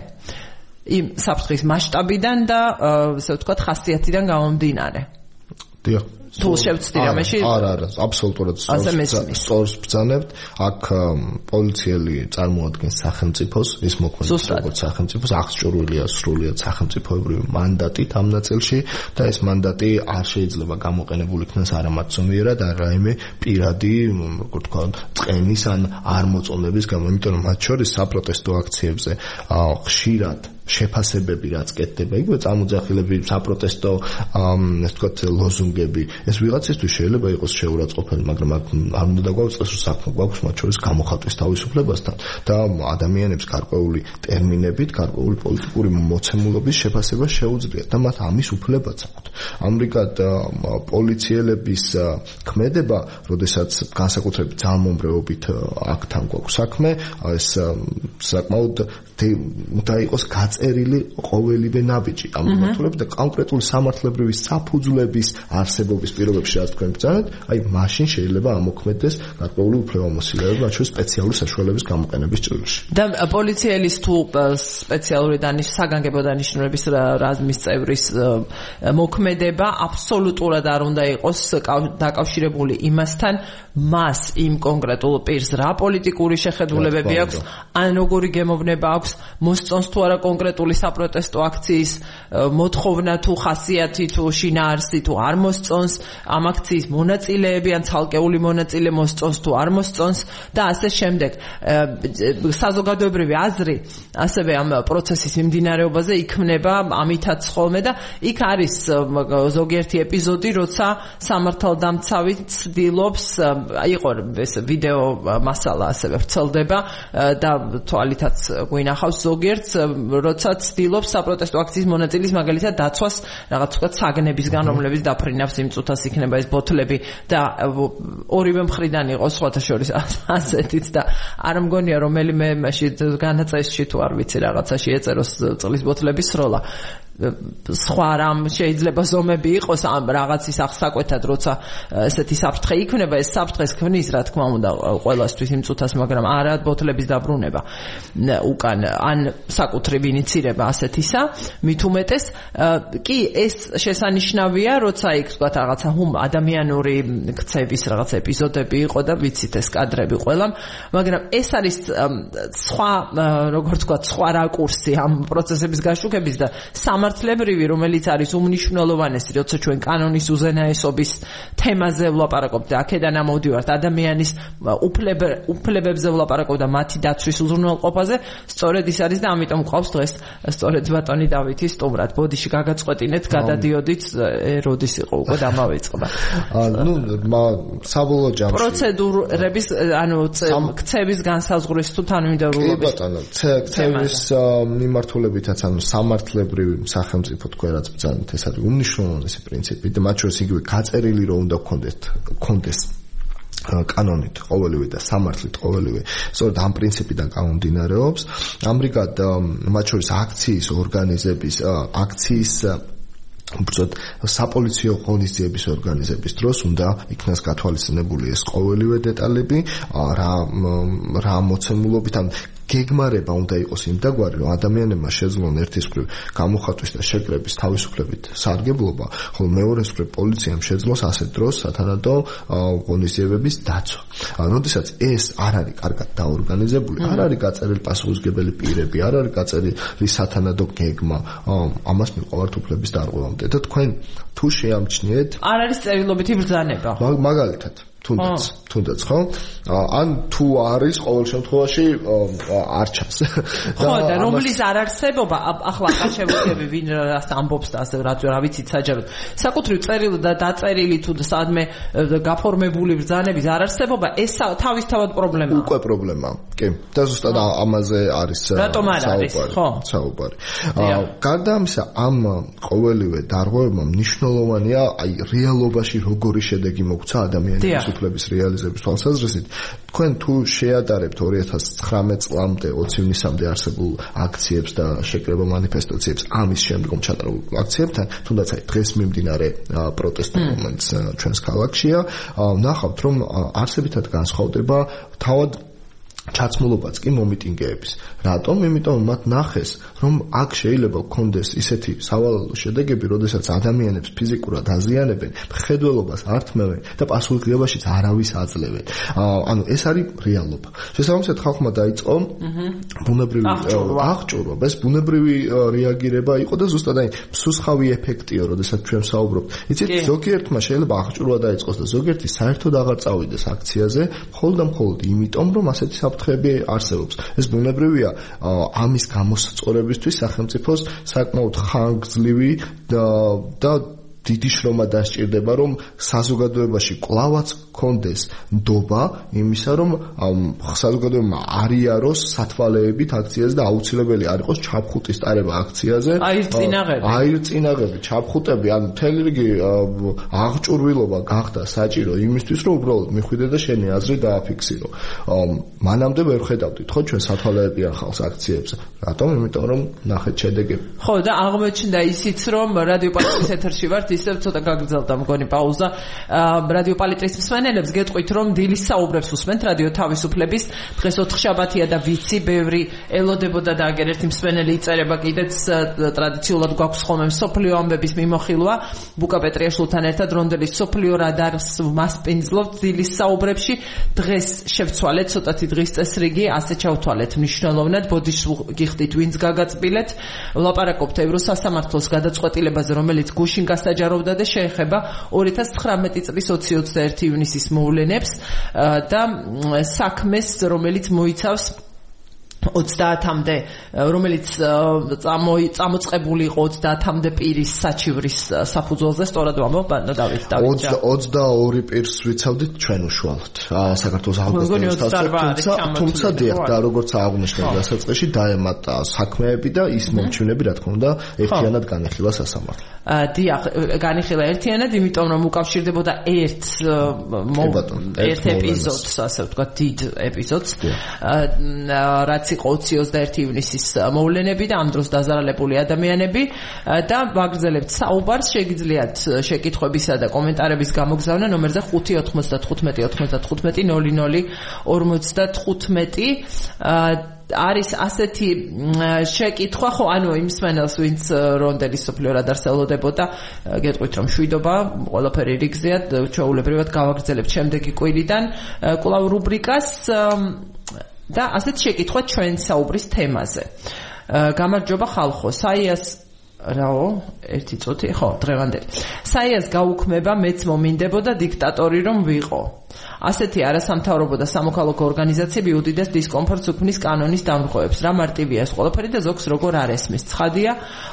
იმ საფრთხის მასშტაბიდან და ასე ვთქვათ ხასიათიდან გამომდინარე. დიახ. თუ შევცდი რამეში? არა, აბსოლუტურად სწორს ბრძანებთ. აქ პოლიციელი წარმოადგენს სახელმწიფოს, ის მოქმედებს როგორც სახელმწიფოს, აღჭურვილია სრულიად სახელმწიფოებრივი მანდატით ამ ნაწილში და ეს მანდატი არ შეიძლება გამოყენებული იქნას არამარტო ზომიერად, არამედ პირადი, როგორ თქვა, წენის ან არ მოწონების გამო, იმიტომ რომ მათ შორის საპროტესტო აქციებზე ხშირად შეფასებები რაც კეთდება, იგივე წამოძახილები, საპროტესტო ასე ვთქვათ ლოზუნგები, ეს ვიღაცისთვის შეიძლება იყოს შეურაცხყოფელი, მაგრამ არ უნდა დაგვაუწყდეს რომ საქმე გვაქვს მათ შორის გამოხატვის თავისუფლებასთან და ადამიანებს გარკვეული ტერმინებით, გარკვეული პოლიტიკური მოცემულობის შეფასება შეუძლიათ და მათ ამის უფლებაც აქვთ. ამრიგად პოლიციელების ქმედება, როდესაც განსაკუთრებით ძალმომრეობით აქთან გვაქვს საქმე, ეს საკმაოდ უნდა იყოს გაწერილი ყოველივე ნაბიჯი ამ მიმართულებით და კონკრეტული სამართლებრივი საფუძვლების არსებობის პირობებში რაც თქვენ ბრძანეთ, აი მაშინ შეიძლება ამოქმედდეს გარკვეული უფლებამოსილეები, მათ შორის სპეციალური საშუალების გამოყენების ჭრილში. და პოლიციელის თუ სპეციალური საგანგებო დანიშნულების რაზმის წევრის მოქმედება აბსოლუტურად არ უნდა იყოს დაკავშირებული იმასთან, მას იმ კონკრეტულ პირს რა პოლიტიკური შეხედულებები აქვს, ან როგორი გემოვნება აქვს, მოსწონს თუ არა კონკრეტული საპროტესტო აქციის მოთხოვნა თუ ხასიათი თუ შინაარსი თუ არ მოსწონს, ამ აქციის მონაწილეები ან ცალკეული მონაწილე მოსწონს თუ არ მოსწონს და ასე შემდეგ. საზოგადოებრივი აზრი ასევე ამ პროცესის მიმდინარეობაზე იქმნება ამითაც ხოლმე და იქ არის ზოგიერთი ეპიზოდი, როცა სამართალდამცავი ცდილობს, იყო ეს ვიდეო მასალა ასევე ვრცელდება და თვალითაც გვინახავს ზოგიერთს, როცა ცდილობს საპროტესტო აქციის მონაწილის მაგალითად დაცვას რაღაც თქვა საგნებისგან, რომლებიც დაფრინავს იმ წუთას იქნება ეს ბოთლები და ორივე მხრიდან იყოს სხვათა შორის ასეთიც და არ მგონია რომელიმე მაშინ განაწესში თუ არ ვიცი რაღაცაში ეწეროს წყლის ბოთლების სროლა. სხვა რამ შეიძლება ზომები იყოს ამ რაღაცის აღსაკვეთად, როცა ესეთი საფრთხე იქნება, ეს საფრთხეს ქმნის რა თქმა უნდა ყველასთვის იმ წუთას, მაგრამ არა ბოთლების დაბრუნება უკან ან საკუთრივ ინიცირება ასეთისა, მით უმეტეს კი ეს შესანიშნავია, როცა იქ თქვა რაღაცა ადამიანური ქცევის რაღაც ეპიზოდები იყო და ვიცით ეს კადრები ყველამ, მაგრამ ეს არის სხვა როგორც თქვა სხვა რაკურსი ამ პროცესების გაშუქების და სამართლებრივი, რომელიც არის უმნიშვნელოვანესი, როცა ჩვენ კანონის უზენაესობის თემაზე ვლაპარაკობთ და აქედან ამოვდივართ ადამიანის უფლებებზე ვლაპარაკობთ და მათი დაცვის უზრუნველყოფაზე, სწორედ ის არის და ამიტომ გვყავს დღეს სწორედ ბატონი დავითი სტუმრად. ბოდიში გაგაწყვეტინეთ, გადადიოდით, როდის იყო უკვე დამავიწყდა. საბოლოო ჯამში პროცედურების, ქცევის განსაზღვრის თუ თანმიმდევრულობის. კი ბატონო, ქცევის მიმართულებითაც, სამართლებრივი სახელმწიფო თქვენ რაც ბრძანეთ, ეს არის უმნიშვნელოვანესი პრინციპი და მათ შორის იგივე გაწერილი რომ უნდა გქონდეს კანონით ყოველივე და სამართლით ყოველივე, სწორედ ამ პრინციპიდან გამომდინარეობს. ამრიგად მათ შორის აქციის ორგანიზების უბრალოდ საპოლიციო ღონისძიების ორგანიზების დროს უნდა იქნას გათვალისწინებული ეს ყოველივე დეტალები, რა მოცემულობით ან გეგმარება უნდა იყოს იმ დაგვარი, რომ ადამიანებმა შეძლონ ერთის მხრივ გამოხატვის და შეკრების თავისუფლებით სარგებლობა, ხოლო მეორეს მხრივ პოლიციამ შეძლოს ასეთ დროს სათანადო ღონისძიებების დაცვა. როდესაც ეს არ არის კარგად დაორგანიზებული, არ არის გაწერილი პასუხისმგებელი პირები, არ არის გაწერილი სათანადო გეგმა, ამას მიყვართ უფლების დარღვევამდე და თქვენ თუ შეამჩნიეთ, არ არის წერილობითი ბრძანება. მაგალითად თუნდაც ხო? ან თუ არის ყოველ შემთხვევაში არ ჩანს. ხო, და რომლის არ არსებობა, ახლა ახალშევიდები ვინ რას ამბობს და ასე რა ვიცით საჯაროდ. საკუთრივ წერილი და დაწერილი თუ სადმე გაფორმებული ბრძანების არ არსებობა, ეს თავისთავად პრობლემაა. უკვე პრობლემაა. კი. და ზუსტად ამაზე არის საუბარი. გარდა ამისა, ამ ყოველივე დარღვევებმა მნიშვნელოვანია აი რეალობაში როგორი შედეგი მოგვცა ადამიანის უფლების რეალიზების თვალსაზრისით. თქვენ თუ შეადარებთ 2019 წლამდე 20 ივნისამდე არსებულ აქციებს და შეკრება მანიფესტაციებს ამის შემდგომ ჩატარებულ აქციებთან, თუნდაც აი დღეს მიმდინარე პროტესტი მომენტს ჩვენს ქალაქშია, ნახავთ რომ არსებითად განსხვავდება თავად ჩაცმულობაც კი მომიტინგეების. რატომ? იმიტომ რომ მათ ნახეს, რომ აქ შეიძლება გქონდეს ისეთი სავალალო შედეგები, როდესაც ადამიანებს ფიზიკურად აზიანებენ, მხედველობას ართმევენ და პასუხისმგებლობაშიც არავის აძლევენ. ანუ ეს არის რეალობა. შესაბამისად ხალხმა დაიწყო ბუნებრივი აღჭურვა, ეს ბუნებრივი რეაგირება იყო და ზუსტად აი მსუსხავი ეფექტია, როდესაც ჩვენ ვსაუბრობთ. იცით, ზოგიერთმა შეიძლება აღჭურვა დაიწყოს და ზოგიერთი საერთოდ აღარ წავიდეს აქციაზე, მხოლოდ და მხოლოდ იმიტომ, რომ ასეთი საფრთხეები არსებობს. ეს ბუნებრივია, ამის გამოსწორებისთვის სახელმწიფოს საკმაოდ ხანგრძლივი და დიდი შრომა დასჭირდება, რომ საზოგადოებაში კვლავაც კონდეს ნდობა იმისა, რომ საზოგადოებამ არიაროს სათვალეებით აქციაზე და აუცილებელი არ იყოს ჩაფხუტის ტარება აქციაზე. აირწინაღები, ჩაფხუტები, ან მთელი რიგი აღჭურვილობა გახდა საჭირო იმისთვის, რომ უბრალოდ მიხვიდე და შენი აზრი დააფიქსირო. მანამდე ვერ ხედავდით ხო ჩვენ სათვალეებიან ხალხს აქციებზე. რატომ? იმიტომ რომ ნახეთ შედეგები. ხო, და აღმოჩნდა ისიც, რომ რადიო პალიტრის ეთერში ვართ, ისევ ცოტა გაგრძელდა მგონი პაუზა. რადიო პალიტრის მსმენელებს გეტყვით, რომ დილის საუბრებს უსმენთ რადიო თავისუფლების. დღეს ოთხშაბათია და ვიცი, ბევრი ელოდებოდა და აგერ ერთი მსმენელი იწერება კიდეც ტრადიციულად გვაქვს ხოლმე მსოფლიო ამბების მიმოხილვა. ბუკა პეტრიაშვილთან ერთად რონდელის მსოფლიო რადარს მასპინძლობთ დილის საუბრებში. დღეს შევცვალეთ ცოტათი დღის წესრიგი, ასე ჩავთვალეთ მნიშვნელოვნად. ბოდიშს გიხდით, ვინც გაგაწბილეთ. ვლაპარაკობთ ევროსასამართლოს გადაწყვეტილებაზე, რომელიც გუშინ გასაჯაროვდა და შეეხება 2019 წლის 20-21 ივნისის მოვლენებს და საქმეს, რომელიც მოიცავს 30-მდე, რომელიც წამოწყებული იყო 30-მდე პირის საჩივრის საფუძველზე, სწორად ვამბობ, ბანო დავით. 22 პირს ვიცავდით ჩვენ უშუალოდ საქართველოს ახალგაზრდობის თასზე, თუმცა დიახ, და როგორც აღნიშნეთ დასაწყისში, დაემატა საქმეები და ის მომჩივნები, რა თქმა უნდა, ერთიანად განიხილა სასამართლო. დიახ, განიხილა ერთიანად, იმიტომ რომ უკავშირდებოდა ერთ ეპიზოდს, ასე ვთქვათ, დიდ ეპიზოდს, რაც იყო 20-21 ივნისის მოვლენები და ამ დროს დაზარალებული ადამიანები და ვაგრძელებთ საუბარს, შეგიძლიათ შეკითხვებისა და კომენტარების გამოგზავნა ნომერზე 595-90-95 არის ასეთი შეკითხვა, ხო, ანუ იმ მსმენელს, ვინც რონდელის სოფლიო რადარს ელოდებოდა, გეტყვით რომ შვიდობა, ყველაფერი რიგზეა, ჩვეულებრივად გავაგრძელებთ შემდეგი კვირიდან კვლავ რუბრიკას და ასეთ შეკითხვა ჩვენ საუბრის თემაზე. გამარჯობა ხალხო, საიას რაო, ერთი წუთი, ხო, დღევანდელი. საიას გაუქმება მეც მომინდებოდა დიქტატორი რომ ვიყო. ასეთი არასამთავრობო და სამოქალაქო ორგანიზაციები უდიდეს დისკომფორტს უქმნის კანონის დამრღვევებს. რა მარტივია ეს ყველაფერი და ზოგს როგორ არ ესმის. ცხადია,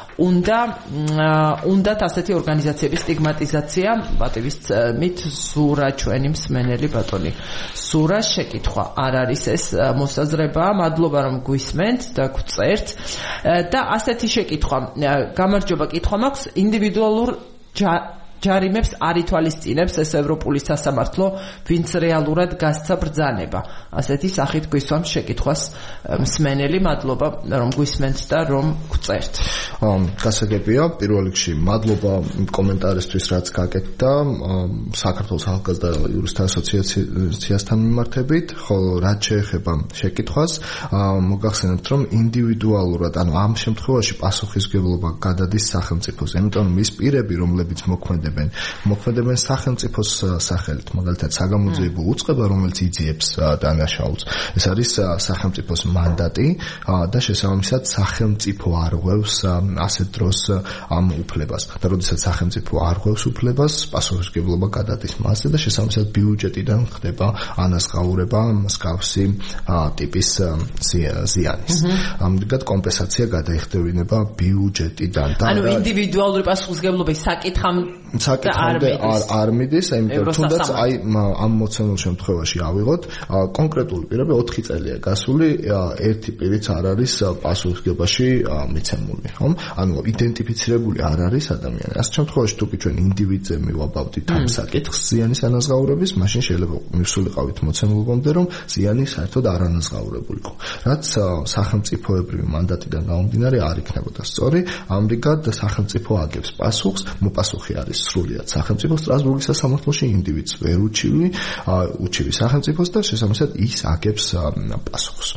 უნდათ ასეთი ორგანიზაციების სტიგმატიზაცია. პატივისცემით ზურა ჩვენი მსმენელი ბატონი. ზურა შეკითხვა არ არის ეს მოსაზრება. მადლობა რომ გვისმენთ და გვწერთ. და ასეთი შეკითხვა, გამარჯობა, კითხვა მაქვს ინდივიდუალურ ჯარიმებს არ ითვალისწინებს ეს ევროპული სასამართლო, ვინც რეალურად გასცა ბრძანება. ასეთი სახით გვისვამ შეკითხვას მსმენელი, მადლობა რომ გვისმენთ და რომ გვწერთ. გასაგებია, პირველ რიგში მადლობა კომენტარისთვის, რაც გაკეთდა საქართველოს ახალგაზრდა იურისტთა ასოციაციასთან მიმართებით, ხოლო რაც შეეხება შეკითხვას, მოგახსენებთ, რომ ინდივიდუალურად, ანუ ამ შემთხვევაში პასუხისმგებლობა გადადის სახელმწიფოს, იმიტომ რომ ის პირები, რომლებიც მოქმედებენ მოქმედებენ სახელმწიფოს სახელით, მაგალითად საგამოძიებო უწყება, რომელიც იძიებს დანაშაულს. ეს არის სახელმწიფოს მანდატი და შესაბამისად სახელმწიფო არღვევს ასეთ დროს ამ უფლებას. და როდესაც სახელმწიფო არღვევს უფლებას, პასუხისმგებლობა გადადის მასზე და შესაბამისად ბიუჯეტიდან ხდება ანაზღაურება მსგავსი ტიპის ზიანის. ამგვარად კომპენსაცია გადაიხდევინება ბიუჯეტიდან და ანუ ინდივიდუალური პასუხისმგებლობის საკითხამდე არ მიდის, იმიტომ რომ თუნდაც აი ამ მოცემულ შემთხვევაში ავიღოთ, კონკრეტული პირები 4 წელია გასული, ერთი პირიც არ არის პასუხისმგებლობაში მიცემული, ხომ? ანუ იდენტიფიცირებული არ არის ადამიანი. ასეთ შემთხვევაში თუ კი ჩვენ ინდივიდზე მივაბავდით ამ საკითხს ზიანის ანაზღაურების, მაშინ შეიძლება მივსულიყავით მოცემულობამდე, რომ ზიანი საერთოდ არ ანაზღაურებულიყო. რაც სახელმწიფოებრივი მანდატიდან გამომდინარე არ იქნებოდა სწორი, ამრიგად სახელმწიფო აგებს პასუხს, მოპასუხი არის სრულიად სახელმწიფო სტრასბურგის სასამართლოში, ინდივიდს ვერ უჩივი სახელმწიფოს და შესაბამისად ის აგებს პასუხს.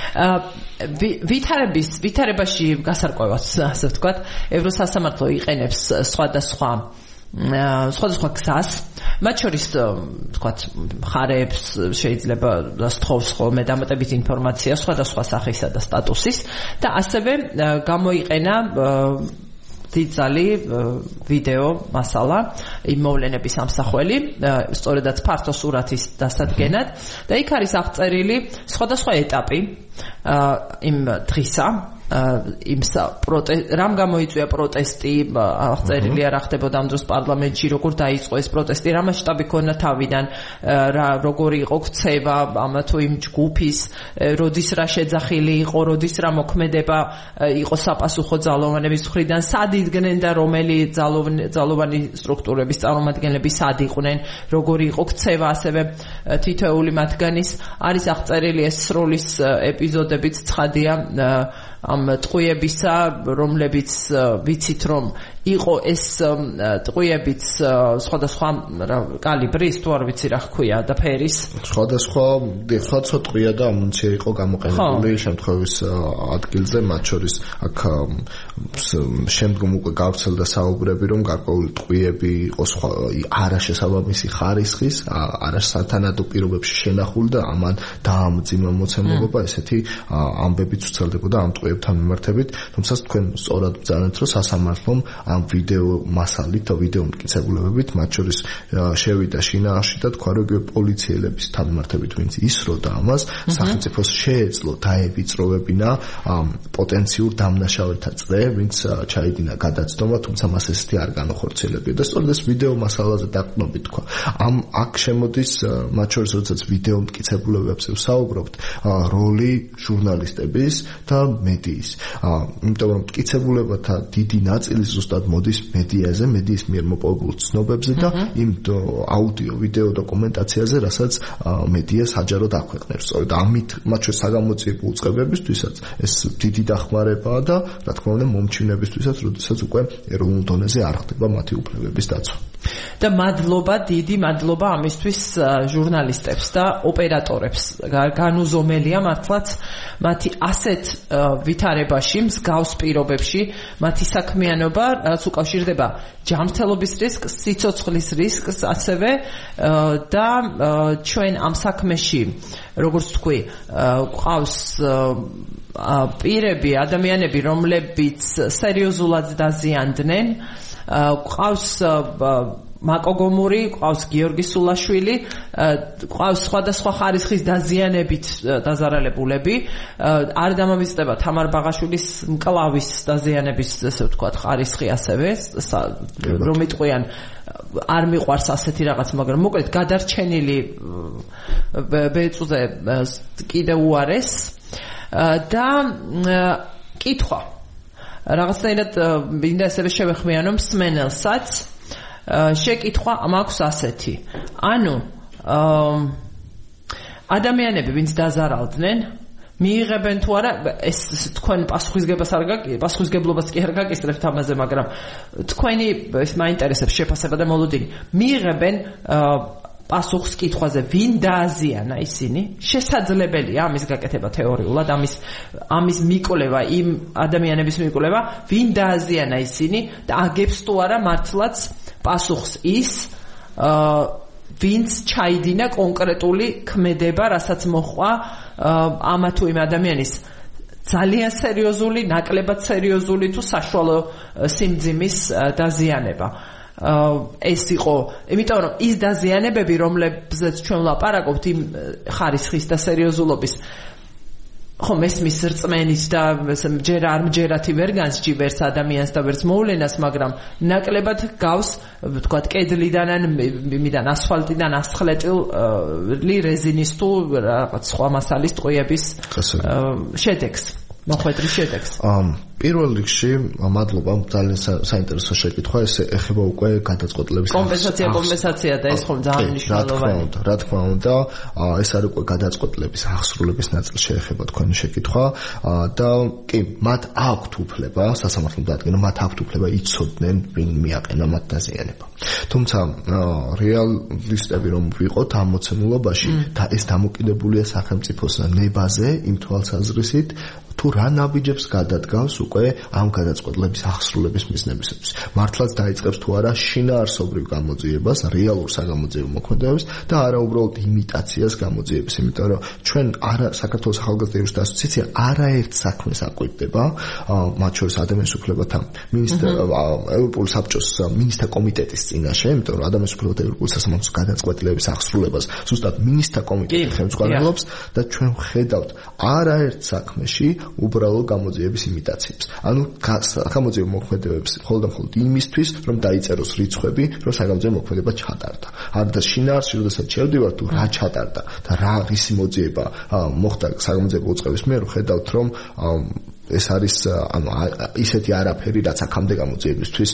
ვითარებაში გასარკვევად, ასე ვთქვათ, ევროსასამართლო იყენებს სხვადასხვა გზას, მათ შორის ვთქვათ, მხარეებს შეიძლება სთხოვს ხოლმე დამატებით ინფორმაცია სხვადასხვა სახისა და სტატუსის და ასევე გამოიყენა დიდძალი ვიდეო მასალა იმ მოვლენების ამსახველი, სწორედაც ფართო სურათის დასადგენად და იქ არის აღწერილი სხვადასხვა ეტაპი იმ დღისა, რამ გამოიწვია პროტესტი, აღწერილია რა ხდებოდა ამ დროს პარლამენტში, როგორ დაიწყო ეს პროტესტი, რა მასშტაბი ქონდა თავიდან, როგორი იყო ქცევა ამ თუ იმ ჯგუფის, როდის რა შეძახილი იყო, როდის რა მოქმედება იყო საპასუხო ძალოვანების მხრიდან, სად იდგნენ და რომელი ძალოვანი სტრუქტურების წარმომადგენლები სად იყვნენ, როგორი იყო ქცევა, ასევე თითოეული მათგანის არის აღწერილი ეს სროლის ეპიზოდებიც ცხადია ამ ტყუებისა, რომლებიც ვიცით რომ იყო ეს ტყუებიც სხვადასხვა კალიბრის, თუ არ ვიცი რა ჰქვია და ფერის. სხვადასხვა ტყუია და ამუნიცია იყო გამოყენებული შემთხვევის ადგილზე, მათ შორის აქ შემდგომ უკვე გავრცელდა საუბრები, რომ გარკვეული ტყუები იყო არაშესაბამისი ხარისხის, არასათანადო პირობებში შენახული და ამან დაამძიმა მოცემულობა, ესეთი ამბებიც ვრცელდებოდა ამ ტყუებთან მიმართებით, თუმცა თქვენ სწორად ბრძანეთ, რომ სასამართლომ ამ ვიდეო მასალით და ვიდეო მტკიცებულებებით, მათ შორის შევიდა შინაარსში და თქვა, რომ პოლიციელების თანმიმართებით ვინც ისროდა ამას, სახელმწიფოს შეეძლო დაევიწროვებინა პოტენციურ დამნაშავეთა წრე, ვინც ჩაიდინა გადაცდომა, თუმცა მას ესეთი არ განახორციელებია და სწორედ ეს ვიდეო მასალაზე დაყრდნობით თქვა. აქ შემოდის, მათ შორის როდესაც ვიდეო მტკიცებულებებზე ვსაუბრობთ, როლი ჟურნალისტების და მედიის. იმიტომ რომ მტკიცებულებათა დიდი ნაწილი ზუსტად მოდის მედიაზე, მედიის მიერ მოპოვებულ ცნობებზე და იმ აუდიო, ვიდეო დოკუმენტაციაზე, რასაც მედია საჯაროდ აქვეყნებს. სწორედ ამით მათ შორის საგამოძიებო უწყებებისთვისაც ეს დიდი დახმარებაა და რა თქმა უნდა მომჩინებისთვისაც, როდესაც უკვე ეროვნულ დონეზე არ ხდება მათი უფლებების დაცვა. და დიდი მადლობა ამისთვის ჟურნალისტებს და ოპერატორებს. განუზომელია მართლაც მათი ასეთ ვითარებაში, მსგავს პირობებში, მათი საქმიანობა, რაც უკავშირდება ჯანმრთელობის რისკს, სიცოცხლის რისკს, ასევე და ჩვენ ამ საქმეში, როგორც თქვი, ყავს პირები, ადამიანები, რომლებიც სერიოზულად დაზიანდნენ, ყავს მაკო გომური, ყავს გიორგი სულაშვილი, ყავს სხვადასხვა ხარისხის დაზიანებით დაზარალებულები, არ დამამისწრება თამარ ბაღაშვილის მკლავის დაზიანების, ესე ვთქვათ, ხარისხი ასევე, რომ იტყვიან არ მიყვარს ასეთი რაღაც, მაგრამ მოკლედ გადარჩენილი ბეწვზე კიდე უარეს და კითხვა. რაღაცნაირად მინდა ასევე შევეხმიანო მსმენელსაც. შეკითხვა მაქვს ასეთი. ანუ ადამიანები, ვინც დაზარალდნენ, მიიღებენ თუ არა, ეს თქვენ პასუხისგებლობას კი არ გაკისრებთ ამაზე, მაგრამ თქვენი ეს მაინტერესებს შეფასება და მოლოდინი. მიიღებენ პასუხს კითხვაზე, ვინ დააზიანა ისინი? შესაძლებელია ამის გაკეთება თეორიულად, ამის მიკვლევა, იმ ადამიანების მიკვლევა, ვინ დააზიანა ისინი და აგებს თუ არა მართლაც პასუხს ის ვინც ჩაიდინა კონკრეტული ქმედება, რასაც მოჰყვა ამა თუ იმ ადამიანის ძალიან სერიოზული, ნაკლებად სერიოზული თუ საშუალო სიმძიმის დაზიანება. ეს იყო, იმიტომ რომ ის დაზიანებები, რომლებზეც ჩვენ ვლაპარაკობთ, იმ ხარისხის და სერიოზულობის ხომ ესმის რწმენის და ჯერ არ მჯერათი ვერ განსჯიბერს ადამიანს და ვერც მოვლენას, მაგრამ ნაკლებად გავს, ვთქვათ, კედლიდან ან იმიდან ასფალტიდან ასხლეტილი რეზინის თუ რაღაც სხვა მასალის ტყვიების შედეგს, მოხვედრის შედეგს. პირველ რიგში მადლობა, ძალიან საინტერესო შეკითხვა, ეს ეხება უკვე გადაწყვეტილების კომპენსაცია და ეს ხომ ძალიან მნიშვნელოვანია. რა თქმა უნდა, ეს არის უკვე გადაწყვეტილების აღსრულების ნაწილში ეხება თქვენი შეკითხვა და კი, მათ აქვთ უფლება, სასამართლომ დადგენა, მათ აქვთ უფლება იცოდნენ, ვინ მიაყენა მათ დაზიანება. თუმცა რეალისტები რომ ვიყოთ ამ მოცემულობაში და ეს დამოკიდებულია სახელმწიფოს ნებაზე, იმ თვალსაზრისით, თუ რა ნაბიჯებს გადადგავს უკვე ამ გადაწყვეტილების აღსრულების მიზნებისათვის. მართლაც დაიწყებს თუ არა შინაარსობრივ გამოძიებას, რეალურ საგამოძიებო მოქმედებებს და არა უბრალოდ იმიტაციას გამოძიებას, იმიტომ რომ ჩვენ საქართველოს ახალგაზრდა იურისტთა ასოციაცია არაერთ საქმეს აკვირდება, მათ შორის ადამიანის უფლებათა ევროპული საბჭოს მინისტრთა კომიტეტის წინაშე, იმიტომ რომ ადამიანის უფლებათა ევროპული სასამართლოს გადაწყვეტილების აღსრულებას ზუსტად მინისტრთა კომიტეტი ხელმძღვანელობს და ჩვენ ვხედავთ არაერთ საქმეში უბრალო გამოძიების იმიტაციებს. ანუ გამოძიებო მოქმედებებს მხოლოდ იმისთვის, რომ დაიწეროს რიცხვები, რომ საგამოძიებო მოქმედება ჩატარდა. არდა შინაარსში, როდესაც შევდივართ თუ რა ჩატარდა და რა რისი მოძიება მოხდა საგამოძიებო უწყების მიერ, ხედავთ რომ ეს არის ისეთი არაფერი, რაც აქამდე გამოძიებისთვის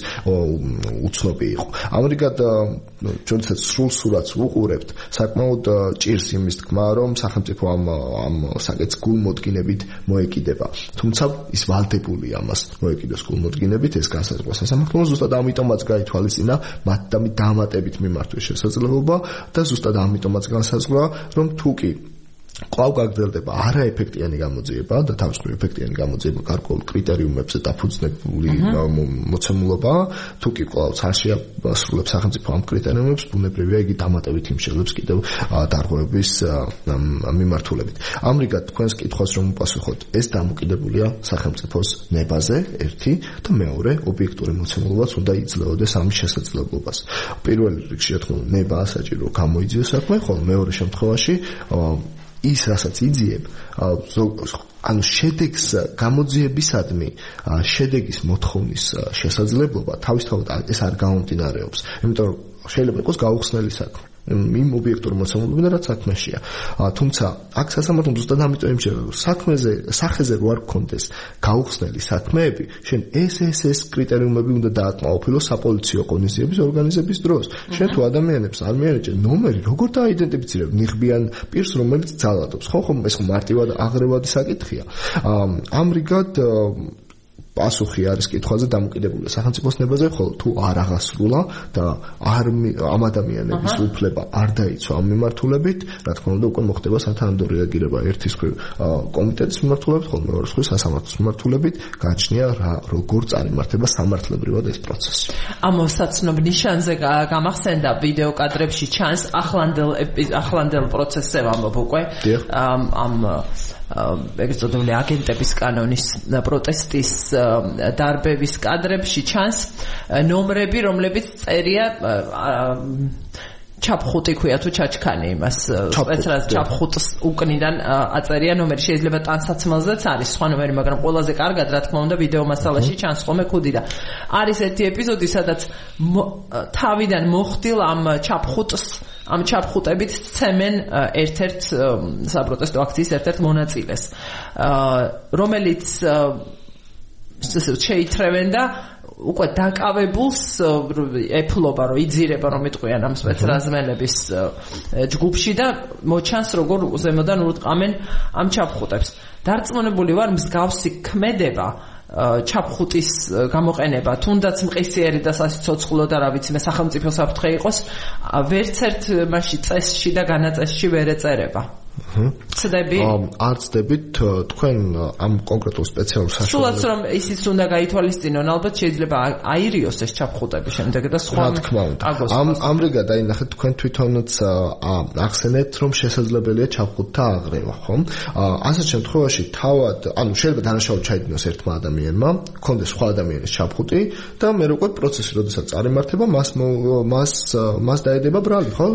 უცნობი იყო. ამრიგად ჩვენც სრულ სურათს ვუყურებთ, საკმაოდ ჭირს იმის თქმა, რომ სახელმწიფო ამ საკითხს გულმოდგინებით მოეკიდება. თუმცა ის ვალდებულია ამას მოეკიდოს გულმოდგინებით, ეს განსაზღვრა სასამართლომ, ზუსტად ამიტომაც გაითვალისწინა მათდამი დამატებით მიმართვის შესაძლებლობა და ზუსტად ამიტომაც განსაზღვრა, რომ თუ კი კვლავ გაგრძელდება არაეფექტიანი გამოძიება და თავისუფლ ეფექტიანი გამოძიება გარკვეულ კრიტერიუმებზე დაფუძნებული მოცემულობა, თუ კი კვლავ არ შეასრულებს სახელმწიფო ამ კრიტერიუმებს, ბუნებრივია იგი დამატებით იმსჯელებს კიდევ დარღვევების მიმართულებით. ამრიგად თქვენს კითხვას რომ უპასუხოთ, ეს დამოკიდებულია სახელმწიფოს ნებაზე, ერთი და მეორე ობიექტური მოცემულობაც უნდა იძლეოდეს ამის შესაძლებლობას. პირველ რიგში რა თქმა უნდა ნება საჭირო გამოიძიოს საქმე, ხოლო მეორე შემთხვევაში ის რასაც იძიებ, ანუ შედეგს გამოძიებისადმი შედეგის მოთხოვნის შესაძლებლობა თავისთავად ეს არ გამომდინარეობს, იმიტომ რომ შეიძლება იყოს გაუხსნელი საქმე. იმ ობიექტურ მოცემულობიდან რაც საქმეშია. თუმცა აქ სასამართლომ ზუსტად ამიტომ იმჩნევა, სახეზე რო არ გქონდეს გაუხსნელი საქმეები, შენ ეს კრიტერიუმები უნდა დააკმაყოფილოს საპოლიციო ღონისძიების ორგანიზების დროს. შენ თუ ადამიანებს არ მიენიჭე ნომერი, როგორ დააიდენტიფიცირებ ნიღბიან პირს, რომელიც ძალადობს? ხო, ეს მარტივად აღრევადი საკითხია. ამრიგად პასუხი არის კითხვაზე დამოკიდებულია სახელმწიფოს ნებაზე, ხოლო თუ არ აღასრულა და ამ ადამიანების უფლება არ დაიცვა ამ მიმართულებით, რა თქმა უნდა უკვე მოხდება სათანადო რეაგირება ერთის მხრივ კომიტეტის მიმართულებით, ხოლო მეორე მხრივ სასამართლოს მიმართულებით, გააჩნია როგორ წარიმართება სამართლებრივად ეს პროცესი. ამ საცნობ ნიშანზე გამახსენდა ვიდეო კადრებში ჩანს ახლანდელ პროცესზე ვამბობ უკვე ამ ეგრეთ წოდებული აგენტების კანონის პროტესტის დარბევის კადრებში ჩანს ნომრები, რომლებიც წერია ჩაფხუტი ქვია თუ ჩაჩქანი იმას სპეციალურად ჩაფხუტს უკნიდან აწერია ნომერი, შეიძლება ტანსაცმელზეც არის სხვა ნომერი, მაგრამ ყველაზე კარგად რა თქმა უნდა ვიდეო მასალაში ჩანს ხოლმე ქუდი და არის ერთი ეპიზოდი, სადაც თავიდან მოხდილ ამ ჩაფხუტებით ცემენ ერთ-ერთ საპროტესტო აქციის ერთ-ერთ მონაწილეს, რომელიც შეითრევენ და უკვე დაკავებულს ეფლობა, რომ იძირება, რომ იტყვიან ამ სპეცრაზმელების ჯგუფში და მოჩანს როგორ ზემოდან ურტყამენ ამ ჩაფხუტებს. დარწმუნებული ვარ, მსგავსი ქმედება ჩაფხუტის გამოყენება, თუნდაც მყისიერი და სასიცოცხლო და რა ვიცი მე სახელმწიფო საფრთხე იყოს, ვერც ერთ მასში წესში და განაწესში ვერ ეწერება. ცდები? არ ცდებით თქვენ ამ კონკრეტულ სპეციალურ სულაც რომ ისიც უნდა გაითვალისწინონ, ალბათ შეიძლება აირიოს ეს ჩაფხუტები შემდეგ და სხვა. რა თქმა უნდა. ამრიგად აინახეთ თქვენ თვითონაც ახსენეთ რომ შესაძლებელია ჩაფხუტთა აღრევა, ხო? ასეთ შემთხვევაში თავად, შეიძლება დანაშაული ჩაიდინოს ერთმა ადამიანმა, ქონდეს სხვა ადამიანის ჩაფხუტი და მე როგორ პროცესი, როდესაც წარიმართება, მას დაედება ბრალი, ხო?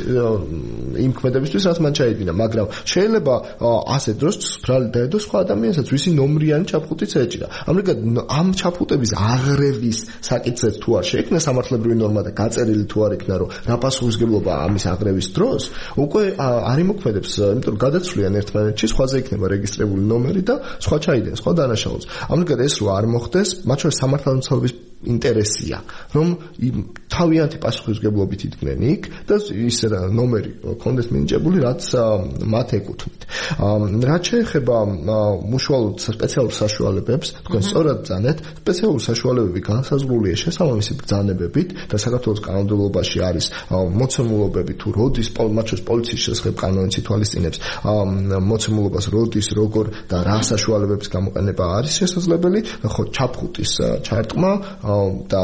იმ ქმედებისთვის, რაც მან ჩაიდინა, მაგრამ შეიძლება ასეთ დროს ბრალი დაედოს სხვა ადამიანსაც, ვისი ნომრიანი ჩაფხუტიც ეჭირა. ამრიგად ამ ჩაფხუტების აღრევის საკითხიც თუ არ შეექმნა სამართლებრივი ნორმა და გაწერილი თუ არ იქნა, რომ რა პასუხისმგებლობა ამის აღრევის დროს, უკვე არ იმოქმედებს, იმიტომ რომ გადაცვლიან ერთმანეთში, სხვაზე იქნება რეგისტრირებული ნომერი და სხვა ჩაიდენს, სხვა დანაშაულს. ამრიგად ეს რო არ მოხდეს, მათ შორის სამართალდამცავების ინტერესია, რომ თავიანთი პასუხისმგებლობით იდგნენ იქ და ის ნომერი კონდეს მინიჭებული, რაც მათ ეკუთვნით. რაც შეეხება უშუალოდ სპეციალურ საშუალებებს, თქვენ სწორად ბრძანეთ, სპეციალური საშუალებები განსაზღვრულია შესაბამისი ბრძანებებით და საქართველოს კანონმდებლობაში არის მოცემულობები თუ როდის, მათ შორის პოლიციის შესახებ კანონიც ითვალისწინებს მოცემულობას როდის, როგორ და რა საშუალებების გამოყენება არის შესაძლებელი, ხო ჩაფხუტის ჩარტყმა და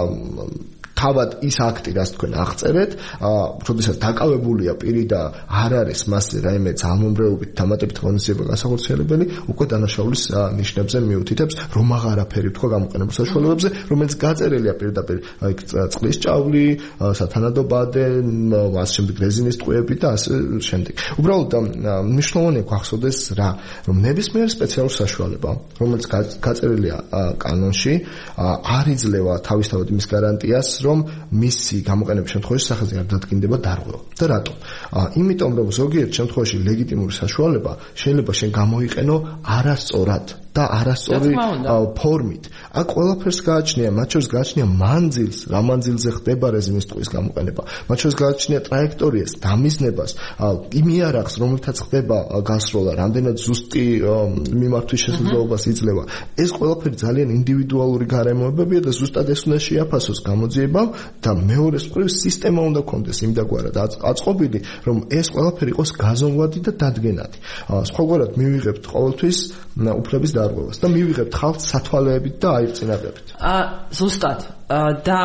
თავად ის აქტი, რაც თქვენ აღწერეთ, როდესაც დაკავებულია პირი და არ არის მას რაიმე ძალმომრეობით დამატებით ღონისძიება განსახორციელებელი, უკვე დანაშაულის ნიშნებზე მიუთითებს, რომ აღარაფერი თქვა გამოყენებულ საშუალებებზე, რომელიც გაწერილია პირდაპირ წყლის ჭავლი, სათანადო ბადე, მას შემდეგ რეზინის ტყვეები და ასე შემდეგ. უბრალოდ მნიშვნელოვანია გვახსოვდეს რა, რომ ნებისმიერ სპეციალურ საშუალება, რომელიც გაწერილია კანონში, არ იძლევა თავისთავად იმის გარანტიას, რომ მისი გამოყენების შემთხვევაში სახელზე არ დადგინდება დარღვევა. და რატომ? იმიტომ რომ ზოგიერთ შემთხვევაში ლეგიტიმური საშუალება შეიძლება შენ გამოიყენო არასწორად და არასწორი ფორმით. აქ ყველაფერს გააჩნია, მათ შორის გააჩნია მანძილს, რა მანძილზე ხდება რეზინის ტყვის გამოყენება. მათ შორის გააჩნია ტრაექტორიას, დამიზნებას, იმ იარაღს, რომელთაც ხდება გასროლა, რამდენად ზუსტი მიმართვის შესაძლებლობას იძლევა. ეს ყველაფერი ძალიან ინდივიდუალური გარემოებებია და ზუსტად ეს უნდა შეაფასოს გამოძიებამ და მეორეს მხრივ სისტემა უნდა კონდეს იმდაგვარად აწყობილი, რომ ეს ყველაფერი იყოს გაზომვადი და დადგენადი. სხვაგვარად მივიღებთ ყოველთვის უფლების დარღვევას და მივიღებთ ხალხს სათვალეებით და აირწინებებით. ზუსტად და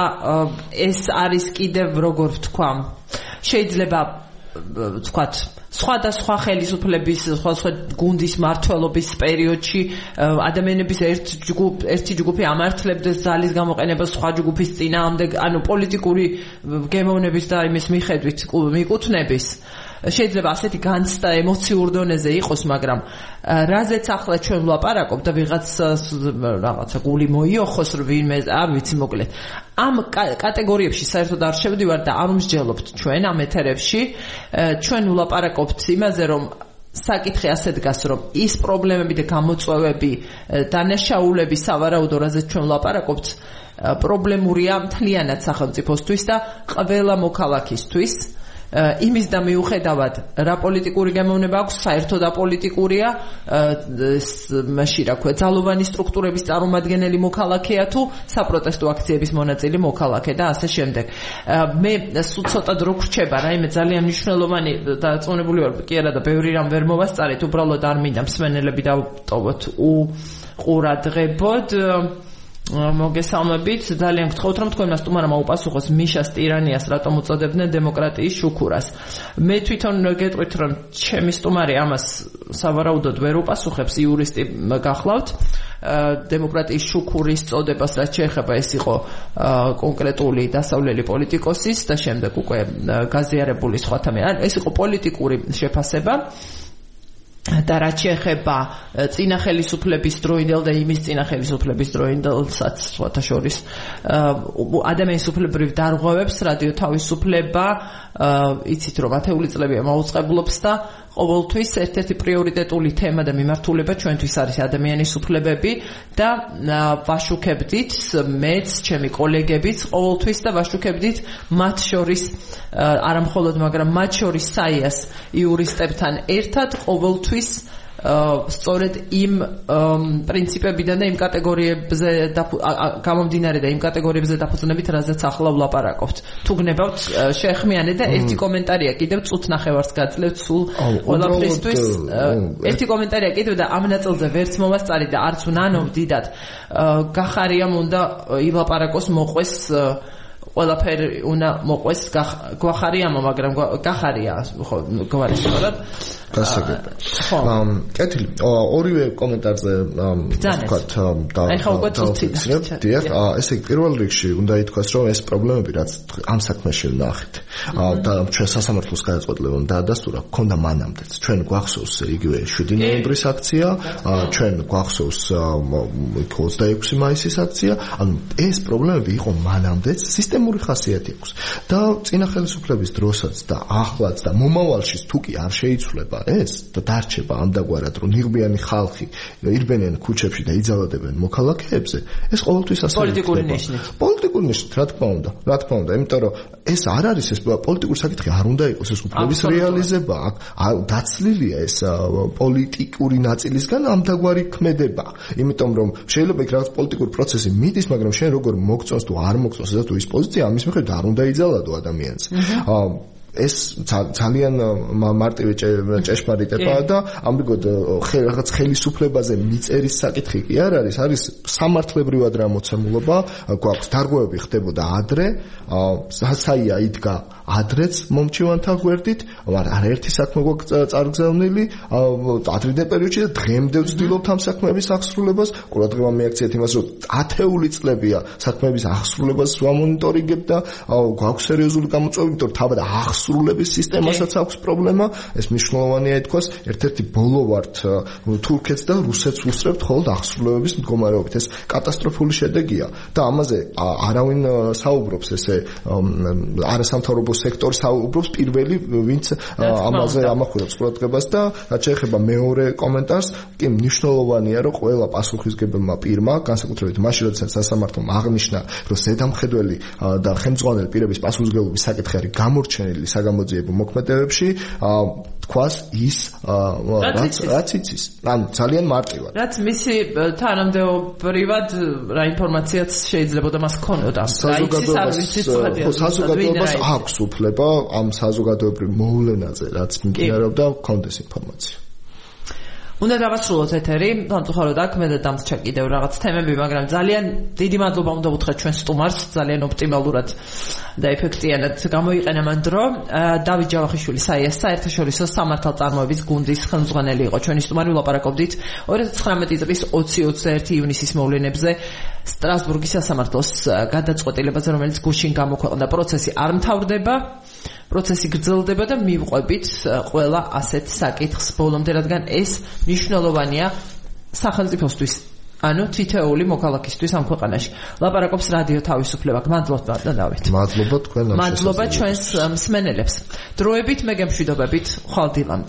ეს არის კიდევ როგორ ვთქვა, შეიძლება ვთქვათ სხვადასხვა ხელისუფლების სხვა გუნდის მმართველობის პერიოდში ადამიანების ერთი ჯგუფი ამართლებდეს ძალის გამოყენებას სხვა ჯგუფის წინააღმდეგ, ანუ პოლიტიკური გემოვნების და იმის მიხედვით მიკუთვნების შეიძლება ასეთი განცდა ემოციურ დონეზე იყოს, მაგრამ რაზეც ახლა ჩვენ ვლაპარაკობ და რაღაცა გული მოიოხოს ვინმე, არ ვიცი მოკლედ. ამ კატეგორიებში საერთოდ არ შევდივარ და არ მსჯელობთ ჩვენ ამ ეთერებში. ჩვენ ვლაპარაკობთ იმაზე, რომ საკითხი ასე დგას, რომ ის პრობლემები და გამოწვევები, დანაშაულები სავარაუდო, რაზეც ჩვენ ვლაპარაკობთ, პრობლემურია მთლიანად სახელმწიფოსთვის და ყველა მოქალაქისთვის. იმის და მიუხედავად რა პოლიტიკური გემოვნება აქვს, საერთოდ აპოლიტიკურია, მაშინ რა ქვია, ძალოვანი სტრუქტურების წარმომადგენელი მოქალაქეა თუ საპროტესტო აქციების მონაწილე მოქალაქე და ასე შემდეგ. მე სულ ცოტა დრო გრჩება, რაიმე ძალიან მნიშვნელოვანი დაწონებული ვარ კი არა და ბევრი რამ ვერ მოვასწარეთ, უბრალოდ არ მინდა მსმენელები დავტოვოთ უყურადღებოდ. მოგესალმებით, ძალიან გთხოვთ რომ თქვენ მას სტუმარმა აუპასუხოს მიშას ტირანიას რატომ უწოდებდნენ დემოკრატიის შუქურას. მე თვითონ გეტყვით რომ ჩემი სტუმარი ამას სავარაუდოდ ვერ უპასუხებს, იურისტი გახლავთ. დემოკრატიის შუქურის წოდებას რაც შეეხება, ეს იყო კონკრეტული დასავლელი პოლიტიკოსის და შემდეგ უკვე გაზიარებული სხვათა მიერ. ეს იყო პოლიტიკური შეფასება. და რაც შეეხება წინა ხელისუფლების დროინდელ და იმის წინა ხელისუფლების დროინდელსაც სხვათა შორის ადამიანის უფლებრივ დარღვევებს რადიო თავისუფლება იცით რომ 10 წლებია მაუწყებლობს და ყოველთვის ერთ-ერთი პრიორიტეტული თემა და მიმართულება ჩვენთვის არის ადამიანის უფლებები და ვაშუქებდით მეც, ჩემი კოლეგებიც ყოველთვის და ვაშუქებდით მათ შორის არა მხოლოდ, მაგრამ მათ შორის საიას იურისტებთან ერთად ყოველთვის სწორედ იმ პრინციპებიდან და იმ კატეგორიებზე გამომდინარე და იმ კატეგორიებზე დაფუძნებით, რაზეც ახლა ვლაპარაკობთ. თუ გნებავთ შეეხმიანე და ერთი კომენტარია კიდევ წუთ ნახევარს გაძლევთ სულ ყველაფრისთვის. ერთი კომენტარია კიდევ და ამ ნაწილზე ვერც მომასწარი და არც ვნანობ დიდად. გახარიამ უნდა ილაპარაკოს მოყვეს ყველაფერი უნდა მოყვეს გვახარიამა, მაგრამ გახარია ხო გვარისწორად გასაგებია. კეთილი. ორივე კომენტარზე ვთქვათ და დიახ, ესე იგი პირველ რიგში უნდა ითქვას, რომ ეს პრობლემები რაც ამ საქმეში ვნახეთ და ჩვენ სასამართლოს გადაწყვეტილება დაადასტურა, გქონდა მანამდეც. ჩვენ გვახსოვს იგივე 7 ნოემბრის აქცია, ჩვენ გვახსოვს 26 მაისის აქცია, ანუ ეს პრობლემები იყო მანამდეც, სისტემური ხასიათი აქვს. და წინა ხელისუფლების დროსაც და ახლაც და მომავალში თუ კი არ შეიცვლება ეს და დარჩება ამდაგვარად რომ ნიღბიანი ხალხი ირბენიან ქუჩებში და იძალადებენ მოქალაქეებზე, ეს ყოველთვის ასე პოლიტიკური ნიშნით. პოლიტიკური ნიშნით, რა თქმა უნდა, იმიტომ რომ ეს არ არის ეს პოლიტიკური საკითხი არ უნდა იყოს, ეს უფლების რეალიზება, დაცლილია ეს პოლიტიკური ნაწილისგან ამდაგვარი ქმედება, იმიტომ რომ შეიძლება იქ რაღაც პოლიტიკური პროცესი მიდის, მაგრამ შენ როგორ მოგწონს თუ არ მოგწონს და თუ ის პოზიცია ამის მიხედვით არ უნდა იძალადო ადამიანს. ეს ძალიან მარტივი ჭეშმარიტებაა და ამბიგოდ რაღაც ხელისუფლებაზე მიწერის საკითხი კი არ არის, არის სამართლებრივად რა მოცემულობა გვაქვს. დარღვევები ხდებოდა ადრე, საია იდგა ადრეც მომჩივანთა გვერდით, მაგრამ არაერთი საქმე გვაქვს წარგზავნილი ადრინდელ პერიოდში და დღემდე ვცდილობთ ამ საქმეების აღსრულებას. ყურადღება მიაქციეთ იმას, რომ ათეული წლებია საქმეების აღსრულებას ვამონიტორინგებ და გვაქვს სერიოზული გამოწვევები, იმიტომ რომ თავად აღსრულების სისტემასაც აქვს პრობლემა. ეს მნიშვნელოვანია ითქვას, ერთ-ერთი ბოლო ვართ თურქეთს და რუსეთს უსწრებთ მხოლოდ აღსრულებების მდგომარეობით. ეს კატასტროფული შედეგია და ამაზე არავინ საუბრობს, ესე არასამთავრობო სექტორი საუბრობს პირველი, ვინც ამაზე ამახვილებს ყურადღებას და რაც შეეხება მეორე კომენტარს, კი მნიშვნელოვანია, რომ ყველა პასუხისმგებელმა პირმა, განსაკუთრებით მაშინ, როდესაც სასამართლომ აღნიშნა, რომ ზედამხედველი და ხელმძღვანელი პირების პასუხისმგებლობის საკითხი არის გამორჩენილი საგამოძიებო მოქმედებებში, თქვას ის რაც იცის. ანუ ძალიან მარტივად. რაც მისი თანამდებობრივად რა ინფორმაციაც შეიძლება და მას ქონოდა. საზოგადოებას აქვს უფლება ამ საზოგადოებრივ მოვლენაზე, რაც მიმდინარეობდა, ქონდეს ინფორმაცია. უნდა დავასრულოთ ეთერი, სამწუხაროდ აქ მე და დამსჩა კიდევ რაღაც თემები, მაგრამ ძალიან დიდი მადლობა უნდა ვუთხრათ ჩვენ სტუმარს, ძალიან ოპტიმალურად და ეფექტიანად გამოიყენა მან დრო. დავით ჯავახიშვილი საერთაშორისო სამართალწარმოების გუნდის ხელმძღვანელი იყო ჩვენი სტუმარი. ვლაპარაკობდით 2019 წლის 20-21 ივნისის მოვლენებზე სტრასბურგის სასამართლოს გადაწყვეტილებაზე, რომელიც გუშინ გამოქვეყნდა. პროცესი არ მთავრდება, პროცესი გრძელდება და მივყვებით ყველა ასეთ საკითხს ბოლომდე, რადგან ეს მნიშვნელოვანია სახელმწიფოსთვის, ანუ თითოეული მოქალაქისთვის ამ ქვეყანაში. ლაპარაკობს რადიო თავისუფლება. მადლობა დავით. მადლობა თქვენ. მადლობა ჩვენს მსმენელებს. დროებით მე გემშვიდობებით ხვალ დილამდე.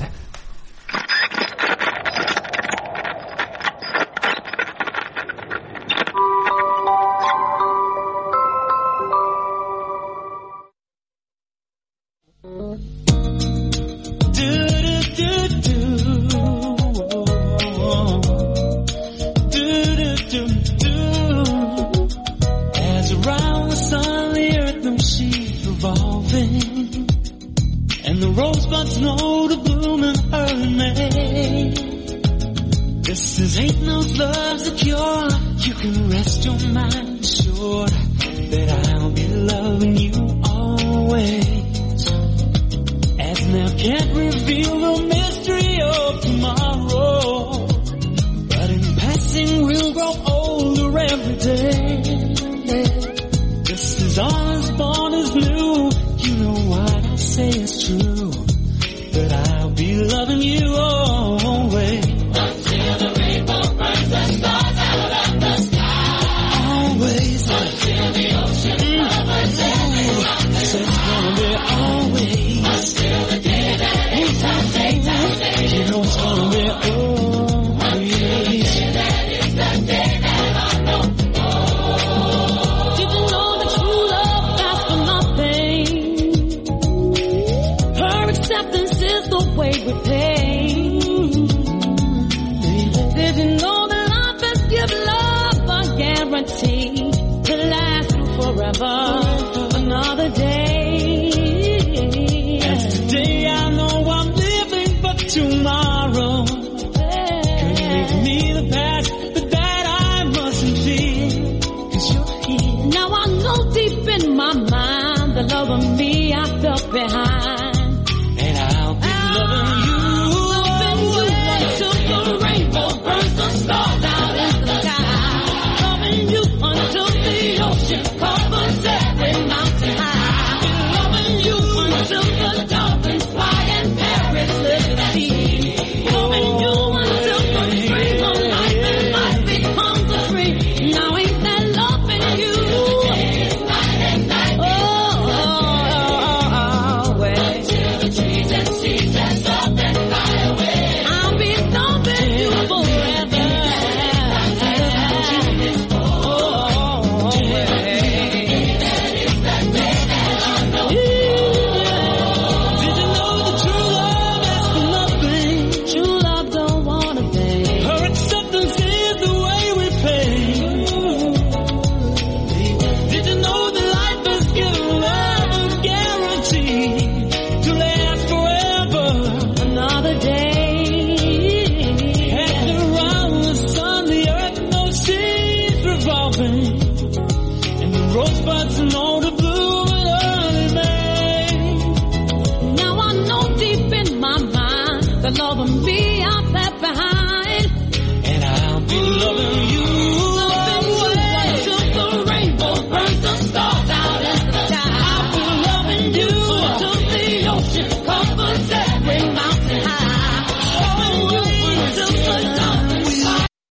Can't reveal the